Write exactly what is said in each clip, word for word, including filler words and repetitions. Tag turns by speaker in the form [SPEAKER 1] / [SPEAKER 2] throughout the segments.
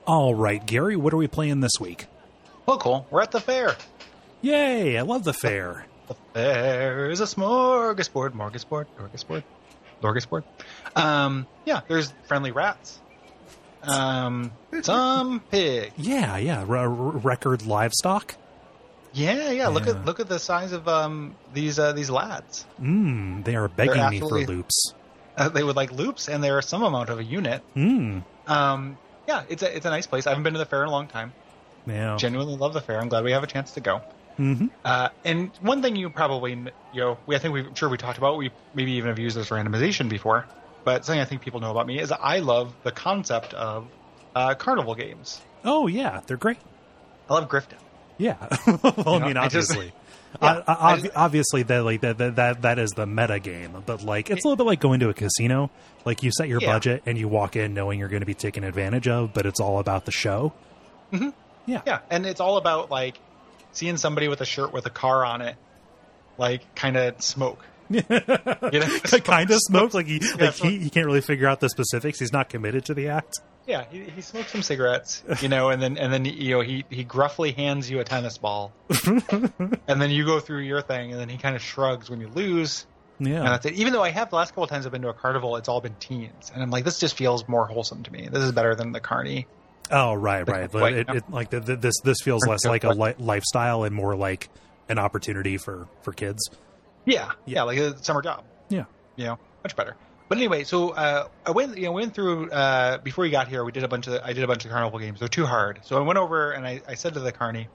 [SPEAKER 1] All right, Gary, what are we playing this week?
[SPEAKER 2] Well, cool. We're at the fair.
[SPEAKER 1] Yay, I love the fair.
[SPEAKER 2] The fair is a smorgasbord, morgasbord, dorgasbord, dorgasbord. Um, yeah, there's friendly rats. Um, some pig.
[SPEAKER 1] Yeah, yeah, r- r- record livestock.
[SPEAKER 2] Yeah, yeah. Look
[SPEAKER 1] Yeah.
[SPEAKER 2] at look at the size of um these uh, these lads.
[SPEAKER 1] Mmm, they are begging
[SPEAKER 2] They're
[SPEAKER 1] me for
[SPEAKER 2] absolutely-
[SPEAKER 1] loops.
[SPEAKER 2] Uh, they would like loops, and they're some amount of a unit.
[SPEAKER 1] Mmm,
[SPEAKER 2] Um, yeah, it's a it's a nice place. I haven't been to the fair in a long time.
[SPEAKER 1] yeah.
[SPEAKER 2] Genuinely love the fair. I'm glad we have a chance to go.
[SPEAKER 1] Mm-hmm.
[SPEAKER 2] Uh, and one thing you probably, you know, we I think we I'm sure we talked about, we maybe even have used this randomization before, but something I think people know about me is I love the concept of uh, carnival games.
[SPEAKER 1] Oh, yeah, they're great.
[SPEAKER 2] I love grifting.
[SPEAKER 1] Yeah. Well, I
[SPEAKER 2] You know,
[SPEAKER 1] mean,
[SPEAKER 2] I just-
[SPEAKER 1] obviously.
[SPEAKER 2] Yeah,
[SPEAKER 1] I, I,
[SPEAKER 2] I just-
[SPEAKER 1] obviously, that like that, that that that is the meta game, but like it's a little bit like going to a casino. Like you set your
[SPEAKER 2] Yeah.
[SPEAKER 1] budget and you walk in knowing you're going to be taken advantage of, but it's all about the show.
[SPEAKER 2] Mhm.
[SPEAKER 1] Yeah,
[SPEAKER 2] Yeah, and it's all about like seeing somebody with a shirt with a car on it, like kind of smoke. You know?
[SPEAKER 1] kind of smoke. Like he, like
[SPEAKER 2] smoke.
[SPEAKER 1] he, he can't really figure out the specifics. He's not committed to the act.
[SPEAKER 2] Yeah, he, he smokes some cigarettes, you know, and then and then you know he he gruffly hands you a tennis ball, and then you go through your thing, and then he kind of shrugs when you lose, and
[SPEAKER 1] Yeah,
[SPEAKER 2] that's it. Even though I have the last couple of times I've been to a carnival, it's all been teens, and I'm like, this just feels more wholesome to me. This is better than the carny.
[SPEAKER 1] oh right, right. But
[SPEAKER 2] Wait,
[SPEAKER 1] it,
[SPEAKER 2] no.
[SPEAKER 1] it like the, the, this this feels less like a li- lifestyle and more like an opportunity for for kids.
[SPEAKER 2] Yeah, yeah, like a summer job.
[SPEAKER 1] Yeah.
[SPEAKER 2] You know, much better. But anyway, so uh, I went, you know, went through uh, before we got here. We did a bunch of, I did a bunch of carnival games. They're too hard. So I went over and I, I said to the carny,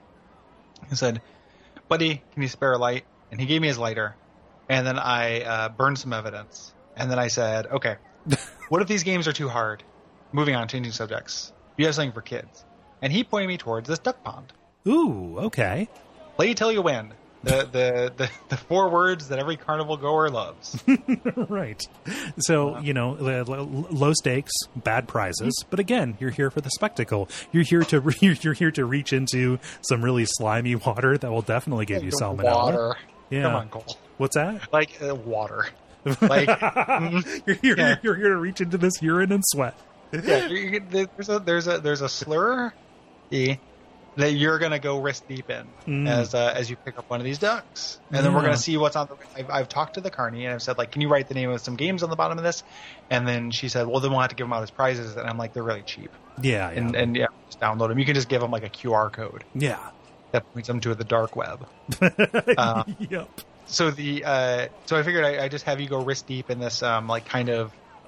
[SPEAKER 2] I said, "Buddy, can you spare a light?" And he gave me his lighter, and then I uh, burned some evidence. And then I said, "Okay, what if these games are too hard?" Moving on, changing subjects. You have something for kids. And he pointed me towards this duck pond.
[SPEAKER 1] Ooh, okay.
[SPEAKER 2] Play till you win. The, the the the four words that every carnival goer loves.
[SPEAKER 1] Right. So, you know, l- l- low stakes, bad prizes, but again, you're here for the spectacle. You're here to re- you're here to reach into some really slimy water that will definitely give you salmonella.
[SPEAKER 2] Water.
[SPEAKER 1] Yeah.
[SPEAKER 2] Come on, Cole.
[SPEAKER 1] What's that?
[SPEAKER 2] Like uh, water. Like mm,
[SPEAKER 1] You're here,
[SPEAKER 2] Yeah.
[SPEAKER 1] you're here to reach into this urine and sweat.
[SPEAKER 2] yeah, you, you, there's a there's a there's a slur e, that you're gonna go wrist deep in
[SPEAKER 1] Mm.
[SPEAKER 2] as uh, as you pick up one of these ducks, and then we're
[SPEAKER 1] Yeah.
[SPEAKER 2] gonna see what's on the. I've, I've talked to the carny and I've said like, can you write the name of some games on the bottom of this? And then she said, well, then we'll have to give them out as prizes, and I'm like, they're really cheap,
[SPEAKER 1] Yeah, yeah.
[SPEAKER 2] and and yeah, just download them. You can just give them like a Q R code
[SPEAKER 1] yeah.
[SPEAKER 2] that points them to the dark web. Uh,
[SPEAKER 1] Yep.
[SPEAKER 2] So the uh, so I figured I, I just have you go wrist deep in this um like kind of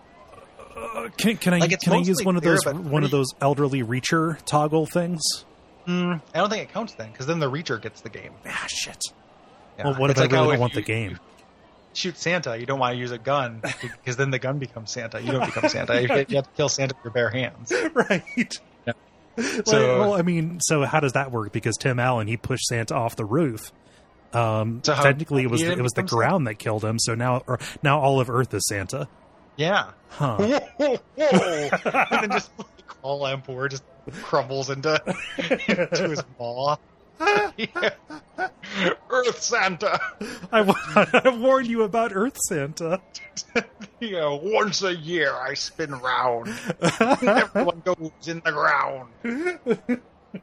[SPEAKER 1] Uh, can can I
[SPEAKER 2] Like, it's
[SPEAKER 1] can I use
[SPEAKER 2] mostly
[SPEAKER 1] one of
[SPEAKER 2] clear,
[SPEAKER 1] those
[SPEAKER 2] but
[SPEAKER 1] one of
[SPEAKER 2] pretty-
[SPEAKER 1] those elderly reacher toggle things?
[SPEAKER 2] mm, I don't think it counts then, because then the reacher gets the game.
[SPEAKER 1] Ah, shit.
[SPEAKER 2] Yeah.
[SPEAKER 1] Well, what
[SPEAKER 2] It's
[SPEAKER 1] if
[SPEAKER 2] like
[SPEAKER 1] I really
[SPEAKER 2] how
[SPEAKER 1] don't
[SPEAKER 2] if
[SPEAKER 1] want
[SPEAKER 2] you-
[SPEAKER 1] the game?
[SPEAKER 2] you shoot Santa, you don't want to use a gun because then the gun becomes Santa. You don't become Santa. You, you have to kill Santa with your bare hands.
[SPEAKER 1] Right.
[SPEAKER 2] Yeah.
[SPEAKER 1] So,
[SPEAKER 2] So-
[SPEAKER 1] well, I mean, so how does that work? Because Tim Allen, he pushed Santa off the roof. Um,
[SPEAKER 2] So how-
[SPEAKER 1] technically, it was
[SPEAKER 2] he
[SPEAKER 1] the,
[SPEAKER 2] didn't
[SPEAKER 1] it was the
[SPEAKER 2] become Santa?
[SPEAKER 1] ground that killed him. So now, or now all of Earth is Santa.
[SPEAKER 2] Yeah.
[SPEAKER 1] Huh?
[SPEAKER 2] and then just like, all Ampor just crumbles into, into his maw. Yeah. Earth Santa.
[SPEAKER 1] I, wa- I warned you about Earth Santa.
[SPEAKER 2] You know, once a year I spin round. Everyone goes in the ground.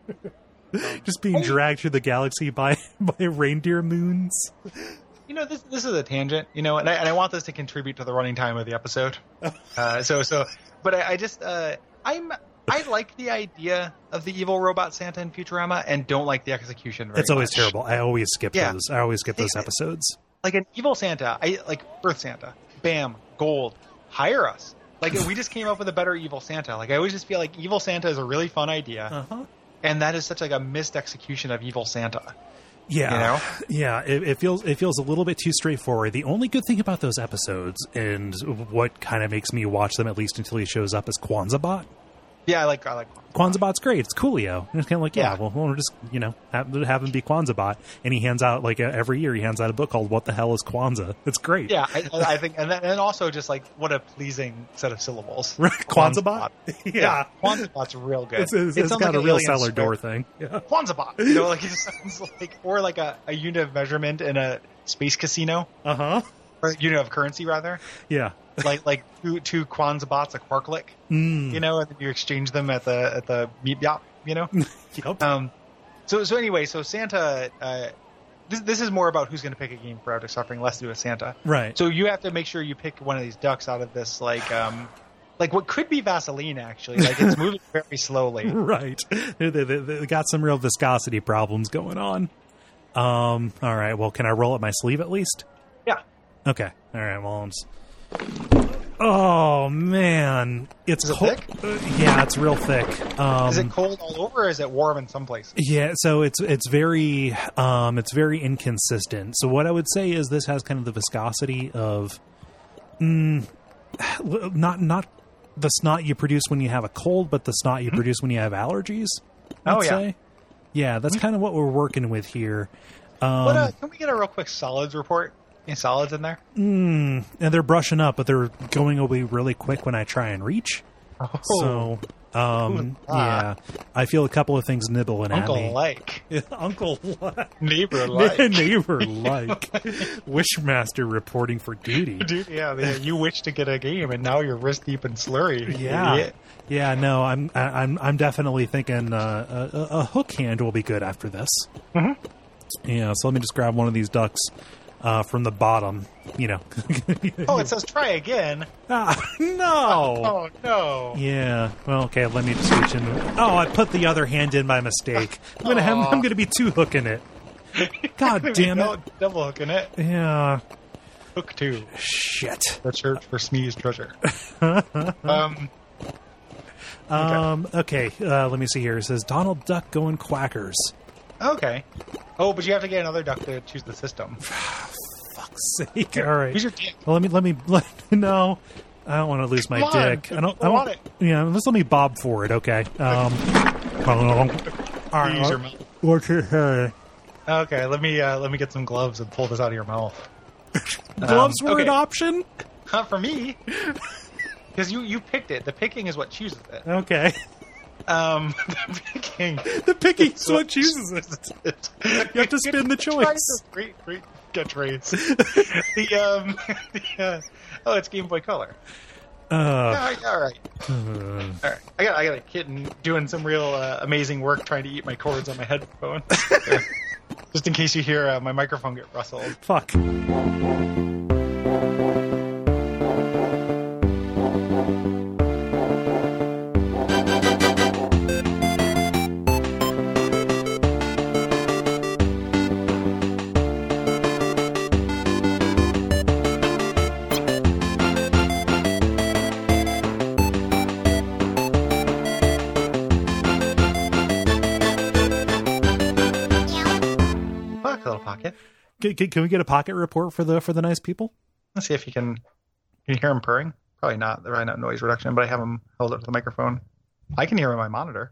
[SPEAKER 1] Just being dragged through the galaxy by by reindeer moons.
[SPEAKER 2] You know, this this is a tangent, you know, and I, and I want this to contribute to the running time of the episode. Uh, so, so, but I, I just, uh, I'm, I like the idea of the evil robot Santa in Futurama and don't like the execution very
[SPEAKER 1] It's always
[SPEAKER 2] much.
[SPEAKER 1] terrible. I always skip
[SPEAKER 2] Yeah.
[SPEAKER 1] those. I always skip those
[SPEAKER 2] Yeah.
[SPEAKER 1] episodes.
[SPEAKER 2] Like an evil Santa, I like Earth Santa. Bam, gold. Hire us. Like we just came up with a better evil Santa. Like I always just feel like evil Santa is a really fun idea,
[SPEAKER 1] Uh-huh.
[SPEAKER 2] and that is such like a missed execution of evil Santa.
[SPEAKER 1] Yeah,
[SPEAKER 2] You know?
[SPEAKER 1] yeah. It, it feels it feels a little bit too straightforward. The only good thing about those episodes, and what kind of makes me watch them at least until he shows up, is Kwanzaa Bot.
[SPEAKER 2] Yeah, I like I like.
[SPEAKER 1] Kwanzaa Bot's great. It's Coolio. And it's kind of like, yeah,
[SPEAKER 2] Yeah.
[SPEAKER 1] well, we'll just, you know, have, have him be Kwanzaa Bot. And he hands out, like, uh, every year, he hands out a book called What the Hell is Kwanzaa? It's great.
[SPEAKER 2] Yeah, I, I think, and then and also just like what a pleasing set of syllables.
[SPEAKER 1] Right, Kwanzaa Bot?
[SPEAKER 2] Yeah,
[SPEAKER 1] Yeah.
[SPEAKER 2] Kwanzaa Bot's real good.
[SPEAKER 1] It's, it's,
[SPEAKER 2] It
[SPEAKER 1] it's
[SPEAKER 2] sounds
[SPEAKER 1] got
[SPEAKER 2] like
[SPEAKER 1] a
[SPEAKER 2] an
[SPEAKER 1] real
[SPEAKER 2] alien
[SPEAKER 1] cellar
[SPEAKER 2] swear.
[SPEAKER 1] door thing. Yeah.
[SPEAKER 2] Kwanzaa Bot, you know, like it just sounds like, or like a, a unit of measurement in a space casino.
[SPEAKER 1] Uh-huh.
[SPEAKER 2] or unit of currency rather.
[SPEAKER 1] Yeah.
[SPEAKER 2] Like like two two Kwanzaa bots, a Quarklick,
[SPEAKER 1] Mm.
[SPEAKER 2] you know, and then you exchange them at the at the meet yop, you know.
[SPEAKER 1] Yep.
[SPEAKER 2] Um, so so anyway, so Santa, uh, this this is more about who's going to pick a game for Out of Suffering, less to do with Santa.
[SPEAKER 1] Right.
[SPEAKER 2] So you have to make sure you pick one of these ducks out of this, like um, like what could be Vaseline actually. Like it's moving very slowly.
[SPEAKER 1] Right. They, they, they, they got some real viscosity problems going on. Um. All right. Well, can I roll up my sleeve at least?
[SPEAKER 2] Yeah.
[SPEAKER 1] Okay. All right. Well, I'm s- oh man, it's
[SPEAKER 2] Is it
[SPEAKER 1] cold.
[SPEAKER 2] thick?
[SPEAKER 1] Uh, yeah, it's real thick. Um,
[SPEAKER 2] Is it cold all over, or is it warm in some places?
[SPEAKER 1] Yeah, so it's it's very um, it's very inconsistent. So what I would say is this has kind of the viscosity of mm, not not the snot you produce when you have a cold, but the snot you mm-hmm. produce when you have allergies. I'd
[SPEAKER 2] Oh yeah,
[SPEAKER 1] say. Yeah, that's kind of what we're working with here. Um,
[SPEAKER 2] but, uh, can we get a real quick solids report? Any solids in there?
[SPEAKER 1] Mm, and they're brushing up, but they're going away really quick when I try and reach.
[SPEAKER 2] Oh.
[SPEAKER 1] So, um, yeah, I feel a couple of things nibbling
[SPEAKER 2] Uncle
[SPEAKER 1] at me.
[SPEAKER 2] like.
[SPEAKER 1] Uncle like.
[SPEAKER 2] Neighbor like.
[SPEAKER 1] Neighbor like. Wishmaster reporting for duty.
[SPEAKER 2] Dude, yeah, yeah, you wish to get a game, and now you're wrist deep in slurry.
[SPEAKER 1] Yeah.
[SPEAKER 2] Idiot.
[SPEAKER 1] Yeah, no, I'm I, I'm I'm definitely thinking uh, a, a hook hand will be good after this.
[SPEAKER 2] Mm-hmm.
[SPEAKER 1] Yeah, so let me just grab one of these ducks uh, from the bottom. You know.
[SPEAKER 2] Oh, it says try again.
[SPEAKER 1] Ah, no.
[SPEAKER 2] Oh no.
[SPEAKER 1] Yeah. Well, okay. Let me just reach in. Oh, I put the other hand in by mistake. I'm gonna have. I'm gonna be two hooking it. God damn it!
[SPEAKER 2] Double hooking it.
[SPEAKER 1] Yeah.
[SPEAKER 2] Hook two.
[SPEAKER 1] Shit.
[SPEAKER 2] The search for Smee's treasure. um.
[SPEAKER 1] Um. Okay. Uh, let me see here. It says Donald Duck going quackers.
[SPEAKER 2] Okay. Oh, but you have to get another duck to choose the system.
[SPEAKER 1] Fuck's sake! All right.
[SPEAKER 2] Who's your dick?
[SPEAKER 1] Well, let me. Let me. Let, no. I don't want to lose my
[SPEAKER 2] Come on,
[SPEAKER 1] dick. I don't. I
[SPEAKER 2] I
[SPEAKER 1] don't
[SPEAKER 2] want it.
[SPEAKER 1] Yeah. Let's let me bob for it. Okay. Um. all right.
[SPEAKER 2] Use your mouth.
[SPEAKER 1] What's it say?
[SPEAKER 2] Okay, let me uh, let me get some gloves and pull this out of your mouth.
[SPEAKER 1] Gloves
[SPEAKER 2] Um,
[SPEAKER 1] were
[SPEAKER 2] okay.
[SPEAKER 1] an option.
[SPEAKER 2] Not for me, because you you picked it. The picking is what chooses it.
[SPEAKER 1] Okay.
[SPEAKER 2] Um, the picking.
[SPEAKER 1] The picking is what chooses it. You have to spin the choice.
[SPEAKER 2] Great, great catchphrase. the um, the, uh, oh, it's Game Boy Color.
[SPEAKER 1] Uh,
[SPEAKER 2] all right, all right,
[SPEAKER 1] uh,
[SPEAKER 2] all right. I got I got a kitten doing some real uh, amazing work trying to eat my cords on my headphones. Just in case you hear uh, my microphone get rustled.
[SPEAKER 1] fuck.
[SPEAKER 2] Fuck, little pocket.
[SPEAKER 1] Can, can, can we get a pocket report for the for the nice people?
[SPEAKER 2] Let's see if you can. Can you hear him purring? Probably not. They're probably not noise reduction, but I have him held up to the microphone. I can hear him on my monitor.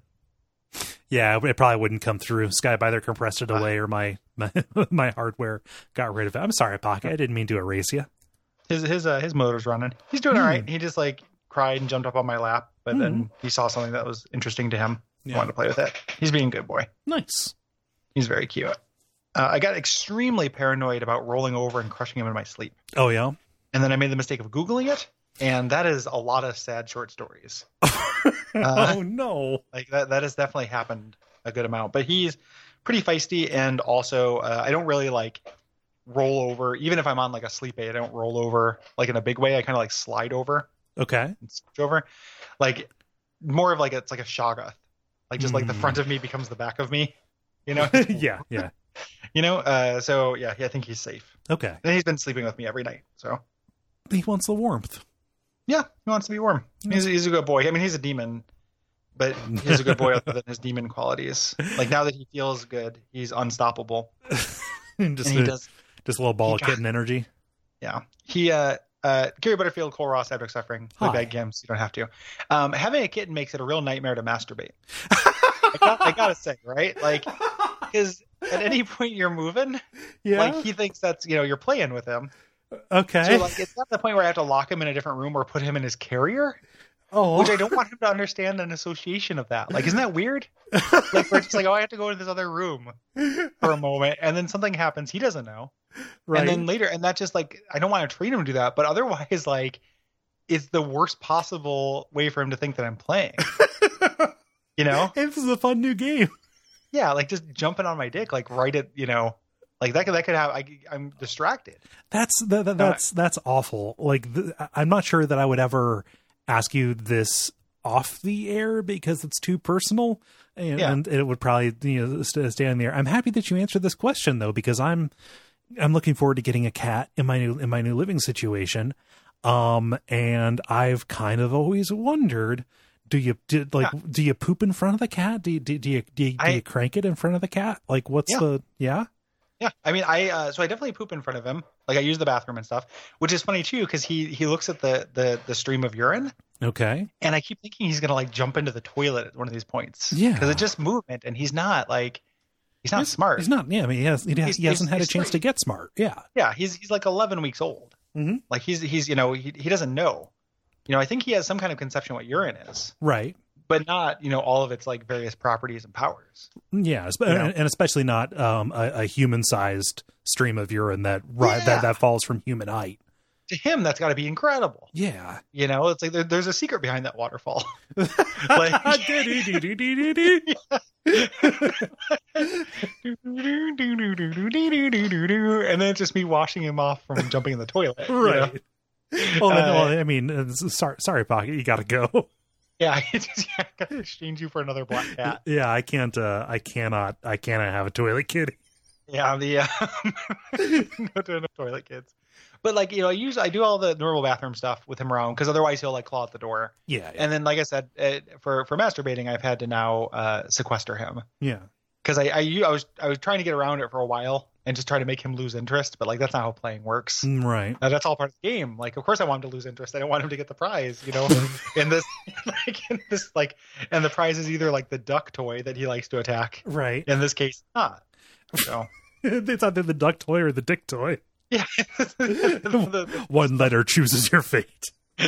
[SPEAKER 1] Yeah, it probably wouldn't come through. Skype either compressed it away or my, my my hardware got rid of it. I'm sorry, Pocket. I didn't mean to erase you.
[SPEAKER 2] His his uh, his motor's running. He's doing
[SPEAKER 1] Hmm.
[SPEAKER 2] all right. He just like cried and jumped up on my lap, but then he saw something that was interesting to him. He
[SPEAKER 1] Yeah.
[SPEAKER 2] wanted to play with it. He's being a good boy.
[SPEAKER 1] Nice.
[SPEAKER 2] He's very cute. Uh, I got extremely paranoid about rolling over and crushing him in my sleep,
[SPEAKER 1] Oh yeah.
[SPEAKER 2] and then I made the mistake of Googling it, and that is a lot of sad short stories. Uh,
[SPEAKER 1] oh no.
[SPEAKER 2] Like that that has definitely happened a good amount. But he's pretty feisty, and also uh, I don't really like roll over. Even if I'm on like a sleep aid, I don't roll over like in a big way. I kind of like slide over
[SPEAKER 1] Okay.
[SPEAKER 2] and switch over, like more of like it's like a shoggoth, like just like the
[SPEAKER 1] Mm.
[SPEAKER 2] front of me becomes the back of me, you know?
[SPEAKER 1] yeah. Yeah.
[SPEAKER 2] You know. Uh, so yeah, yeah, I think he's safe,
[SPEAKER 1] Okay.
[SPEAKER 2] and he's been sleeping with me every night. So
[SPEAKER 1] He wants the warmth.
[SPEAKER 2] yeah, he wants to be warm. He's, he's a good boy. I mean, he's a demon, but he's a good boy other than his demon qualities. Like now that he feels good, he's unstoppable.
[SPEAKER 1] just
[SPEAKER 2] And he
[SPEAKER 1] a,
[SPEAKER 2] does.
[SPEAKER 1] just a little ball
[SPEAKER 2] he
[SPEAKER 1] of
[SPEAKER 2] got-
[SPEAKER 1] kitten energy.
[SPEAKER 2] Yeah. He, uh, uh, Gary Butterfield, Cole Ross, Abject Suffering, play
[SPEAKER 1] Hi.
[SPEAKER 2] bad games. You don't have to. Um, having a kitten makes it a real nightmare to masturbate. I, got, I gotta say, right? Like, because at any point you're moving,
[SPEAKER 1] Yeah.
[SPEAKER 2] like he thinks that's, you know, you're playing with him.
[SPEAKER 1] okay.
[SPEAKER 2] So like, it's not the point where I have to lock him in a different room or put him in his carrier,
[SPEAKER 1] oh.
[SPEAKER 2] which I don't want him to understand an association of that. Like, isn't that weird? Like, we're just like, oh, I have to go into this other room for a moment, and then something happens he doesn't know.
[SPEAKER 1] Right.
[SPEAKER 2] And then later, and that's just like, I don't want to train him to do that, but otherwise, like, it's the worst possible way for him to think that I'm playing. You know?
[SPEAKER 1] This is a fun new game.
[SPEAKER 2] Yeah, like just jumping on my dick, like right at, you know, like that could, that could have, I, I'm distracted.
[SPEAKER 1] That's, that, that, that's, that's awful. Like, the, I'm not sure that I would ever ask you this off the air because it's too personal. And,
[SPEAKER 2] Yeah.
[SPEAKER 1] and it would probably, you know, st- stay on the air. I'm happy that you answered this question though, because I'm, I'm looking forward to getting a cat in my new, in my new living situation. Um, and I've kind of always wondered, do you, do, like,
[SPEAKER 2] Yeah.
[SPEAKER 1] do you poop in front of the cat? Do you, do, do you, do you, do
[SPEAKER 2] I-
[SPEAKER 1] you crank it in front of the cat? Like, what's
[SPEAKER 2] Yeah.
[SPEAKER 1] the, yeah?
[SPEAKER 2] Yeah, I mean, I uh, so I definitely poop in front of him. Like I use the bathroom and stuff, which is funny too because he he looks at the the the stream of urine,
[SPEAKER 1] Okay.
[SPEAKER 2] and I keep thinking he's gonna like jump into the toilet at one of these points.
[SPEAKER 1] Yeah.
[SPEAKER 2] because it's just movement, and he's not like he's not smart.
[SPEAKER 1] He's not, yeah, I mean, he, has, he, has,
[SPEAKER 2] He's-
[SPEAKER 1] he hasn't
[SPEAKER 2] he's-
[SPEAKER 1] had a
[SPEAKER 2] he's
[SPEAKER 1] chance to
[SPEAKER 2] three.
[SPEAKER 1] get smart. Yeah.
[SPEAKER 2] Yeah, he's he's like eleven weeks old.
[SPEAKER 1] Mm-hmm.
[SPEAKER 2] Like he's he's you know he he doesn't know. You know, I think he has some kind of conception what urine is,
[SPEAKER 1] Right.
[SPEAKER 2] but not you know all of its like various properties and powers.
[SPEAKER 1] Yeah, espe-
[SPEAKER 2] You know?
[SPEAKER 1] and especially not um, a, a human-sized stream of urine that, ri-
[SPEAKER 2] Yeah.
[SPEAKER 1] that that falls from human height.
[SPEAKER 2] To him, that's got to be incredible.
[SPEAKER 1] Yeah.
[SPEAKER 2] You know, it's like there, there's a secret behind that waterfall. Like- and then it's just me washing him off from jumping in the toilet. you know?
[SPEAKER 1] Right. Well, then,
[SPEAKER 2] Uh,
[SPEAKER 1] well, I mean, uh, sorry, sorry, Pocket, you got to go.
[SPEAKER 2] Yeah, I just I gotta exchange you for another black cat.
[SPEAKER 1] Yeah, I can't. Uh, I cannot. I cannot have a toilet kitty.
[SPEAKER 2] Yeah, the um, no to no toilet kids. But like you know, I use I do all the normal bathroom stuff with him around because otherwise he'll like claw at the door.
[SPEAKER 1] Yeah.
[SPEAKER 2] And then, like I said, uh, for for masturbating, I've had to now uh, sequester him.
[SPEAKER 1] Yeah.
[SPEAKER 2] Because I, I u- I was I was trying to get around it for a while and just try to make him lose interest, but like that's not how playing works.
[SPEAKER 1] Mm, right.
[SPEAKER 2] Now, that's all part of the game. Like, of course, I want him to lose interest. I don't want him to get the prize, you know. in this, like, in this, like, and the prize is either like the duck toy that he likes to attack.
[SPEAKER 1] Right.
[SPEAKER 2] In this case, not. So
[SPEAKER 1] It's either the duck toy or the dick toy.
[SPEAKER 2] yeah, the, the,
[SPEAKER 1] One letter chooses your fate.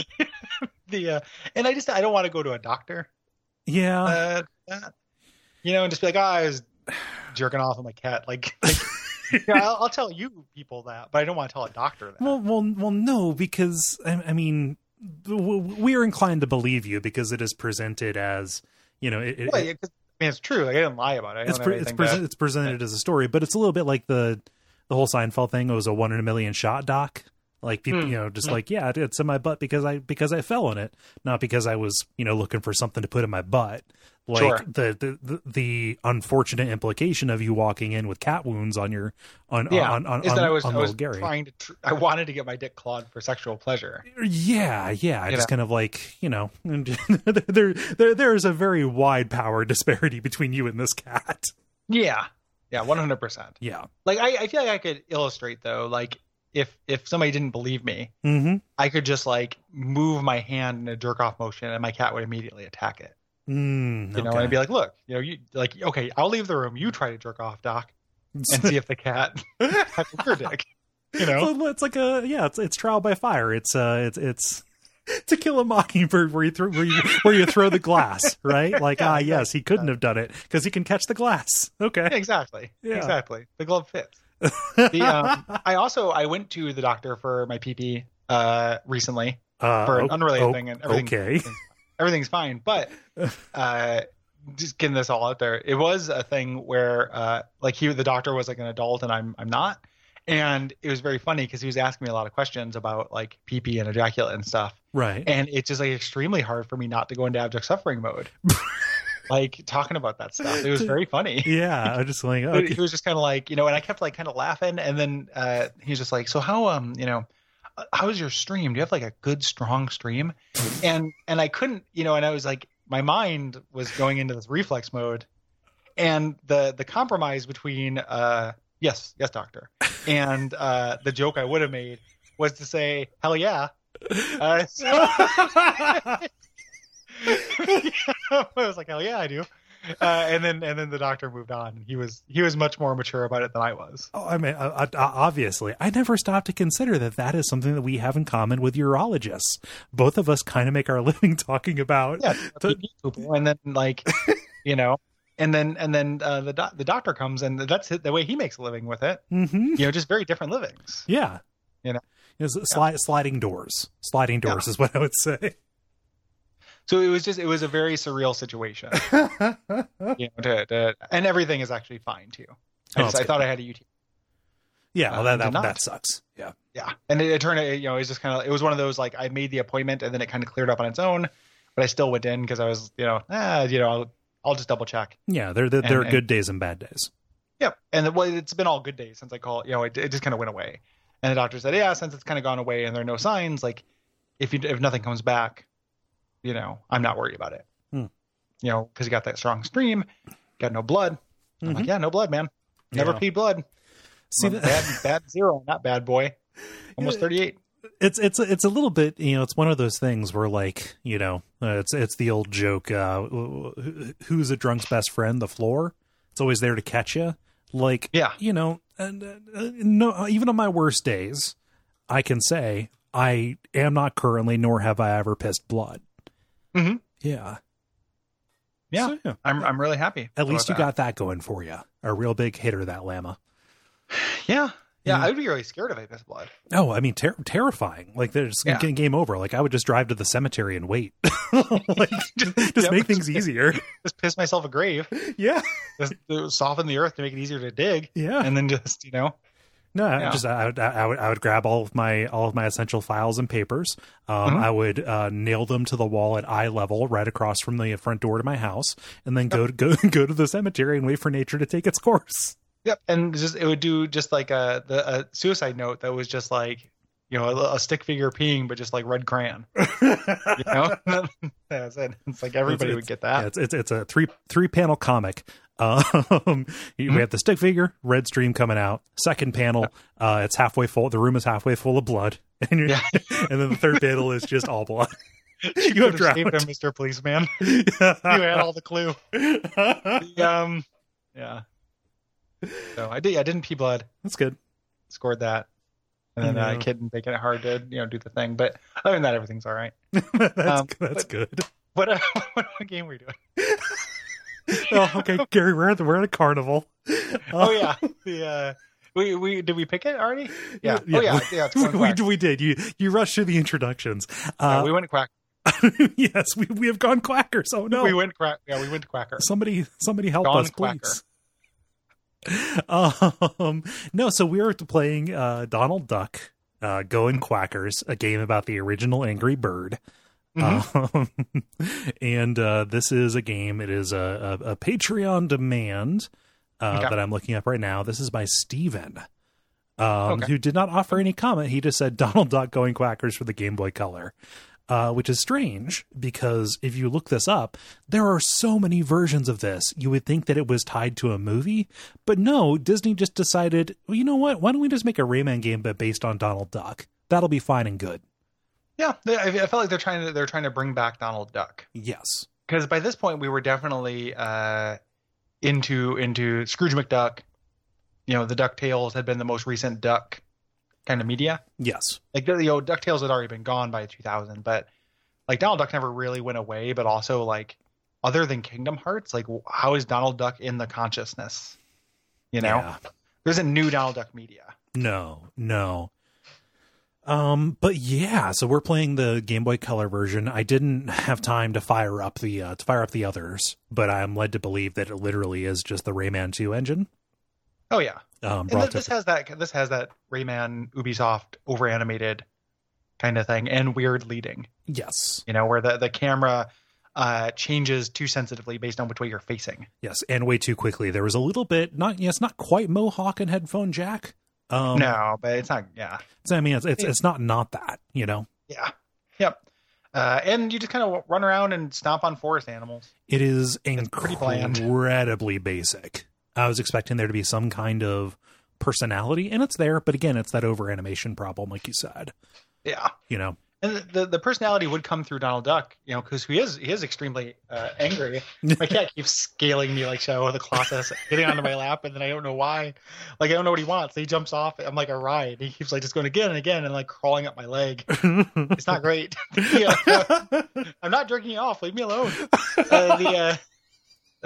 [SPEAKER 2] the uh, and I just I don't want to go to a doctor.
[SPEAKER 1] Yeah.
[SPEAKER 2] Uh, that, you know, and just be like, oh, I was jerking off on my cat. Like, like yeah, I'll, I'll tell you people that, but I don't want to tell a doctor that.
[SPEAKER 1] Well, well, well, no, because I, I mean, w- we're inclined to believe you because it is presented as, you know, it,
[SPEAKER 2] Well,
[SPEAKER 1] it,
[SPEAKER 2] yeah, 'cause, I mean, it's true. Like, I didn't lie about it. I
[SPEAKER 1] it's
[SPEAKER 2] don't have
[SPEAKER 1] pre- it's,
[SPEAKER 2] anything
[SPEAKER 1] presen-
[SPEAKER 2] to-
[SPEAKER 1] it's presented as a story, but it's a little bit like the the whole Seinfeld thing. It was a one in a million shot doc. Like people,
[SPEAKER 2] Hmm.
[SPEAKER 1] you know, just
[SPEAKER 2] Hmm.
[SPEAKER 1] like, yeah, it's in my butt because I because I fell in it, not because I was, you know, looking for something to put in my butt. Like
[SPEAKER 2] Sure.
[SPEAKER 1] the, the the the unfortunate implication of you walking in with cat wounds on your on
[SPEAKER 2] yeah,
[SPEAKER 1] on on,
[SPEAKER 2] is
[SPEAKER 1] on,
[SPEAKER 2] that I was,
[SPEAKER 1] on
[SPEAKER 2] I was
[SPEAKER 1] little Gary.
[SPEAKER 2] trying to. Tr- I wanted to get my dick clawed for sexual pleasure.
[SPEAKER 1] Yeah, yeah. I
[SPEAKER 2] You
[SPEAKER 1] just
[SPEAKER 2] know.
[SPEAKER 1] kind of like, you know, there, there, there is a very wide power disparity between you and this cat.
[SPEAKER 2] Yeah, yeah, one hundred percent.
[SPEAKER 1] Yeah.
[SPEAKER 2] Like I, I feel like I could illustrate though. Like if if somebody didn't believe me,
[SPEAKER 1] Mm-hmm.
[SPEAKER 2] I could just like move my hand in a jerk off motion, and my cat would immediately attack it.
[SPEAKER 1] Mm,
[SPEAKER 2] You know, and I'd be like, look, you know, you like, okay, I'll leave the room. You try to jerk off, Doc, and see if the cat attacks your dick. You know,
[SPEAKER 1] Well, it's like a yeah, it's it's trial by fire. It's uh, it's it's To Kill a Mockingbird, where you throw where you where you throw the glass, right? Like
[SPEAKER 2] Yeah,
[SPEAKER 1] ah, yes, he couldn't have done it because he can catch the glass. Okay,
[SPEAKER 2] exactly,
[SPEAKER 1] Yeah.
[SPEAKER 2] exactly. The glove fits. The, um, I also I went to the doctor for my pee pee uh, recently
[SPEAKER 1] uh,
[SPEAKER 2] for an
[SPEAKER 1] o-
[SPEAKER 2] unrelated
[SPEAKER 1] o-
[SPEAKER 2] thing, and everything,
[SPEAKER 1] okay.
[SPEAKER 2] everything's, everything's fine. But uh, just getting this all out there, it was a thing where uh, like he, the doctor was like an adult, and I'm I'm not, and it was very funny because he was asking me a lot of questions about like pee pee and ejaculate and stuff,
[SPEAKER 1] Right.
[SPEAKER 2] and it's just like extremely hard for me not to go into abject suffering mode. Like talking about that stuff, it was very funny.
[SPEAKER 1] Yeah, I just like
[SPEAKER 2] It-
[SPEAKER 1] okay.
[SPEAKER 2] He was just kind of like, you know, and I kept like kind of laughing, and then uh, he's just like, so how, um, you know, uh, how's your stream? Do you have like a good strong stream? And and I couldn't, you know, and I was like, my mind was going into this reflex mode, and the the compromise between uh, yes, yes, doctor, and uh, the joke I would have made was to say, hell yeah. Uh, so, I was like, hell yeah, I do. Uh, and then and then the doctor moved on. He was he was much more mature about it than I was.
[SPEAKER 1] Oh, I mean, uh, uh, obviously, I never stopped to consider that that is something that we have in common with urologists. Both of us kind of make our living talking about.
[SPEAKER 2] Yeah,
[SPEAKER 1] to-
[SPEAKER 2] people, and then like, you know, and then and then uh, the do- the doctor comes, and that's the way he makes a living with it.
[SPEAKER 1] Mm-hmm.
[SPEAKER 2] You know, just very different livings.
[SPEAKER 1] Yeah.
[SPEAKER 2] You know,
[SPEAKER 1] it's sli- yeah. sliding doors. Sliding doors yeah. is what I would say.
[SPEAKER 2] So it was just it was a very surreal situation. you know, to, to, and everything is actually fine too. I,
[SPEAKER 1] oh,
[SPEAKER 2] just, I thought I had a U T.
[SPEAKER 1] Yeah, well, that, that, that sucks. Yeah.
[SPEAKER 2] Yeah. And it, it turned out, you know, it was just kind of, it was one of those, like, I made the appointment and then it kind of cleared up on its own, but I still went in because I was, you know, ah, you know, I'll, I'll just double check.
[SPEAKER 1] Yeah. There, there, there are good days and bad days.
[SPEAKER 2] Yep. And the, well, it's been all good days since I called, you know, it, it just kind of went away. And the doctor said, yeah, since it's kind of gone away and there are no signs, like, if you, if nothing comes back, you know, I'm not worried about it. Hmm. You know, because you got that strong stream, got no blood. I'm mm-hmm. like, yeah, no blood, man. Never yeah. peed blood. See, the, bad, bad zero, not bad boy. Almost thirty-eight.
[SPEAKER 1] It's it's it's a little bit, you know, it's one of those things where, like, you know, uh, it's it's the old joke. Uh, who's a drunk's best friend? The floor. It's always there to catch you. Like,
[SPEAKER 2] yeah,
[SPEAKER 1] you know, and uh, no, even on my worst days, I can say I am not currently, nor have I ever pissed blood.
[SPEAKER 2] Mm-hmm.
[SPEAKER 1] Yeah.
[SPEAKER 2] Yeah,
[SPEAKER 1] so, yeah,
[SPEAKER 2] I'm I'm really happy.
[SPEAKER 1] At least you
[SPEAKER 2] that.
[SPEAKER 1] got that going for you. A real big hitter, that llama.
[SPEAKER 2] Yeah, yeah, I would be really scared if I pissed blood.
[SPEAKER 1] Oh, I mean, ter- terrifying. Like, there's yeah. getting game over. Like, I would just drive to the cemetery and wait. like, just just yeah, make things easier.
[SPEAKER 2] Just piss myself a grave.
[SPEAKER 1] Yeah,
[SPEAKER 2] just soften the earth to make it easier to dig.
[SPEAKER 1] Yeah,
[SPEAKER 2] and then just you know.
[SPEAKER 1] No,
[SPEAKER 2] yeah.
[SPEAKER 1] I just I would, I would I would grab all of my all of my essential files and papers. Um, mm-hmm. I would uh, nail them to the wall at eye level, right across from the front door to my house, and then go to go go to the cemetery and wait for nature to take its course.
[SPEAKER 2] Yep, and just it would do just like a the a suicide note that was just like, you know, a, a stick figure peeing, but just like red crayon. you know, that's it. It's like everybody
[SPEAKER 1] it's,
[SPEAKER 2] would get that.
[SPEAKER 1] Yeah, it's, it's it's a three three panel comic. Um, we have the stick figure, red stream coming out. Second panel, uh, it's halfway full. The room is halfway full of blood, and you're,
[SPEAKER 2] yeah.
[SPEAKER 1] and then the third panel is just all blood.
[SPEAKER 2] You, you have drowned him, Mister Policeman. You had all the clue. The, um, yeah. So I did. I didn't pee blood.
[SPEAKER 1] That's good.
[SPEAKER 2] Scored that, and then uh, kid making it hard to you know do the thing. But other than that, everything's all right.
[SPEAKER 1] that's
[SPEAKER 2] um,
[SPEAKER 1] that's
[SPEAKER 2] but,
[SPEAKER 1] good.
[SPEAKER 2] What uh, what, what game were we doing?
[SPEAKER 1] Oh, okay, Gary, we're at the, we're at a carnival.
[SPEAKER 2] Oh yeah, the uh, we we did we pick it already? Yeah. yeah. Oh yeah, yeah. It's
[SPEAKER 1] we, we we did. You you rushed through the introductions. Uh,
[SPEAKER 2] yeah, we went quack.
[SPEAKER 1] Yes, we we have gone quackers. Oh no,
[SPEAKER 2] we went quack. Yeah, we went quacker.
[SPEAKER 1] Somebody somebody help
[SPEAKER 2] gone
[SPEAKER 1] us, please. Um, no, so we were playing uh, Donald Duck, uh, Going Quackers, a game about the original Angry Bird. Mm-hmm. Um, and uh, this is a game. It is a, a, a Patreon demand uh, okay. that I'm looking up right now. This is by Steven, um, okay. who did not offer any comment. He just said Donald Duck Going Quackers for the Game Boy Color. Uh, which is strange because if you look this up, there are so many versions of this. You would think that it was tied to a movie, but no, Disney just decided, well, you know what? Why don't we just make a Rayman game but based on Donald Duck? That'll be fine and good.
[SPEAKER 2] Yeah, I felt like they're trying to they're trying to bring back Donald Duck.
[SPEAKER 1] Yes,
[SPEAKER 2] because by this point we were definitely uh, into into Scrooge McDuck. You know, the DuckTales had been the most recent Duck kind of media.
[SPEAKER 1] Yes.
[SPEAKER 2] Like, you know, DuckTales had already been gone by two thousand, but like Donald Duck never really went away, but also like other than Kingdom Hearts, like how is Donald Duck in the consciousness? You know,
[SPEAKER 1] yeah.
[SPEAKER 2] There's a new Donald Duck media.
[SPEAKER 1] No, no. Um, but yeah, so we're playing the Game Boy Color version. I didn't have time to fire up the, uh, to fire up the others, but I'm led to believe that it literally is just the Rayman two engine.
[SPEAKER 2] Oh yeah.
[SPEAKER 1] Um,
[SPEAKER 2] and this has that this has that Rayman Ubisoft over animated kind of thing and weird leading.
[SPEAKER 1] Yes.
[SPEAKER 2] You know, where the, the camera uh, changes too sensitively based on which way you're facing.
[SPEAKER 1] Yes, and way too quickly. There was a little bit not yes, not quite Mohawk and headphone jack. Um,
[SPEAKER 2] no, but it's not. Yeah.
[SPEAKER 1] So, I mean, it's it's, it's not not that. You know.
[SPEAKER 2] Yeah. Yep. Uh, and you just kind of run around and stomp on forest animals.
[SPEAKER 1] It is incredibly basic. I was expecting there to be some kind of personality, and it's there, but again, it's that over animation problem, like you said.
[SPEAKER 2] Yeah,
[SPEAKER 1] you know,
[SPEAKER 2] and the the personality would come through Donald Duck, you know, because he is he is extremely uh, angry. My cat keeps scaling me like Shadow of the Colossus, getting onto my lap, and then I don't know why. Like I don't know what he wants. He jumps off. I'm like a ride. He keeps like just going again and again and like crawling up my leg. It's not great. yeah, I'm not jerking you off. Leave me alone. Uh, the uh, uh,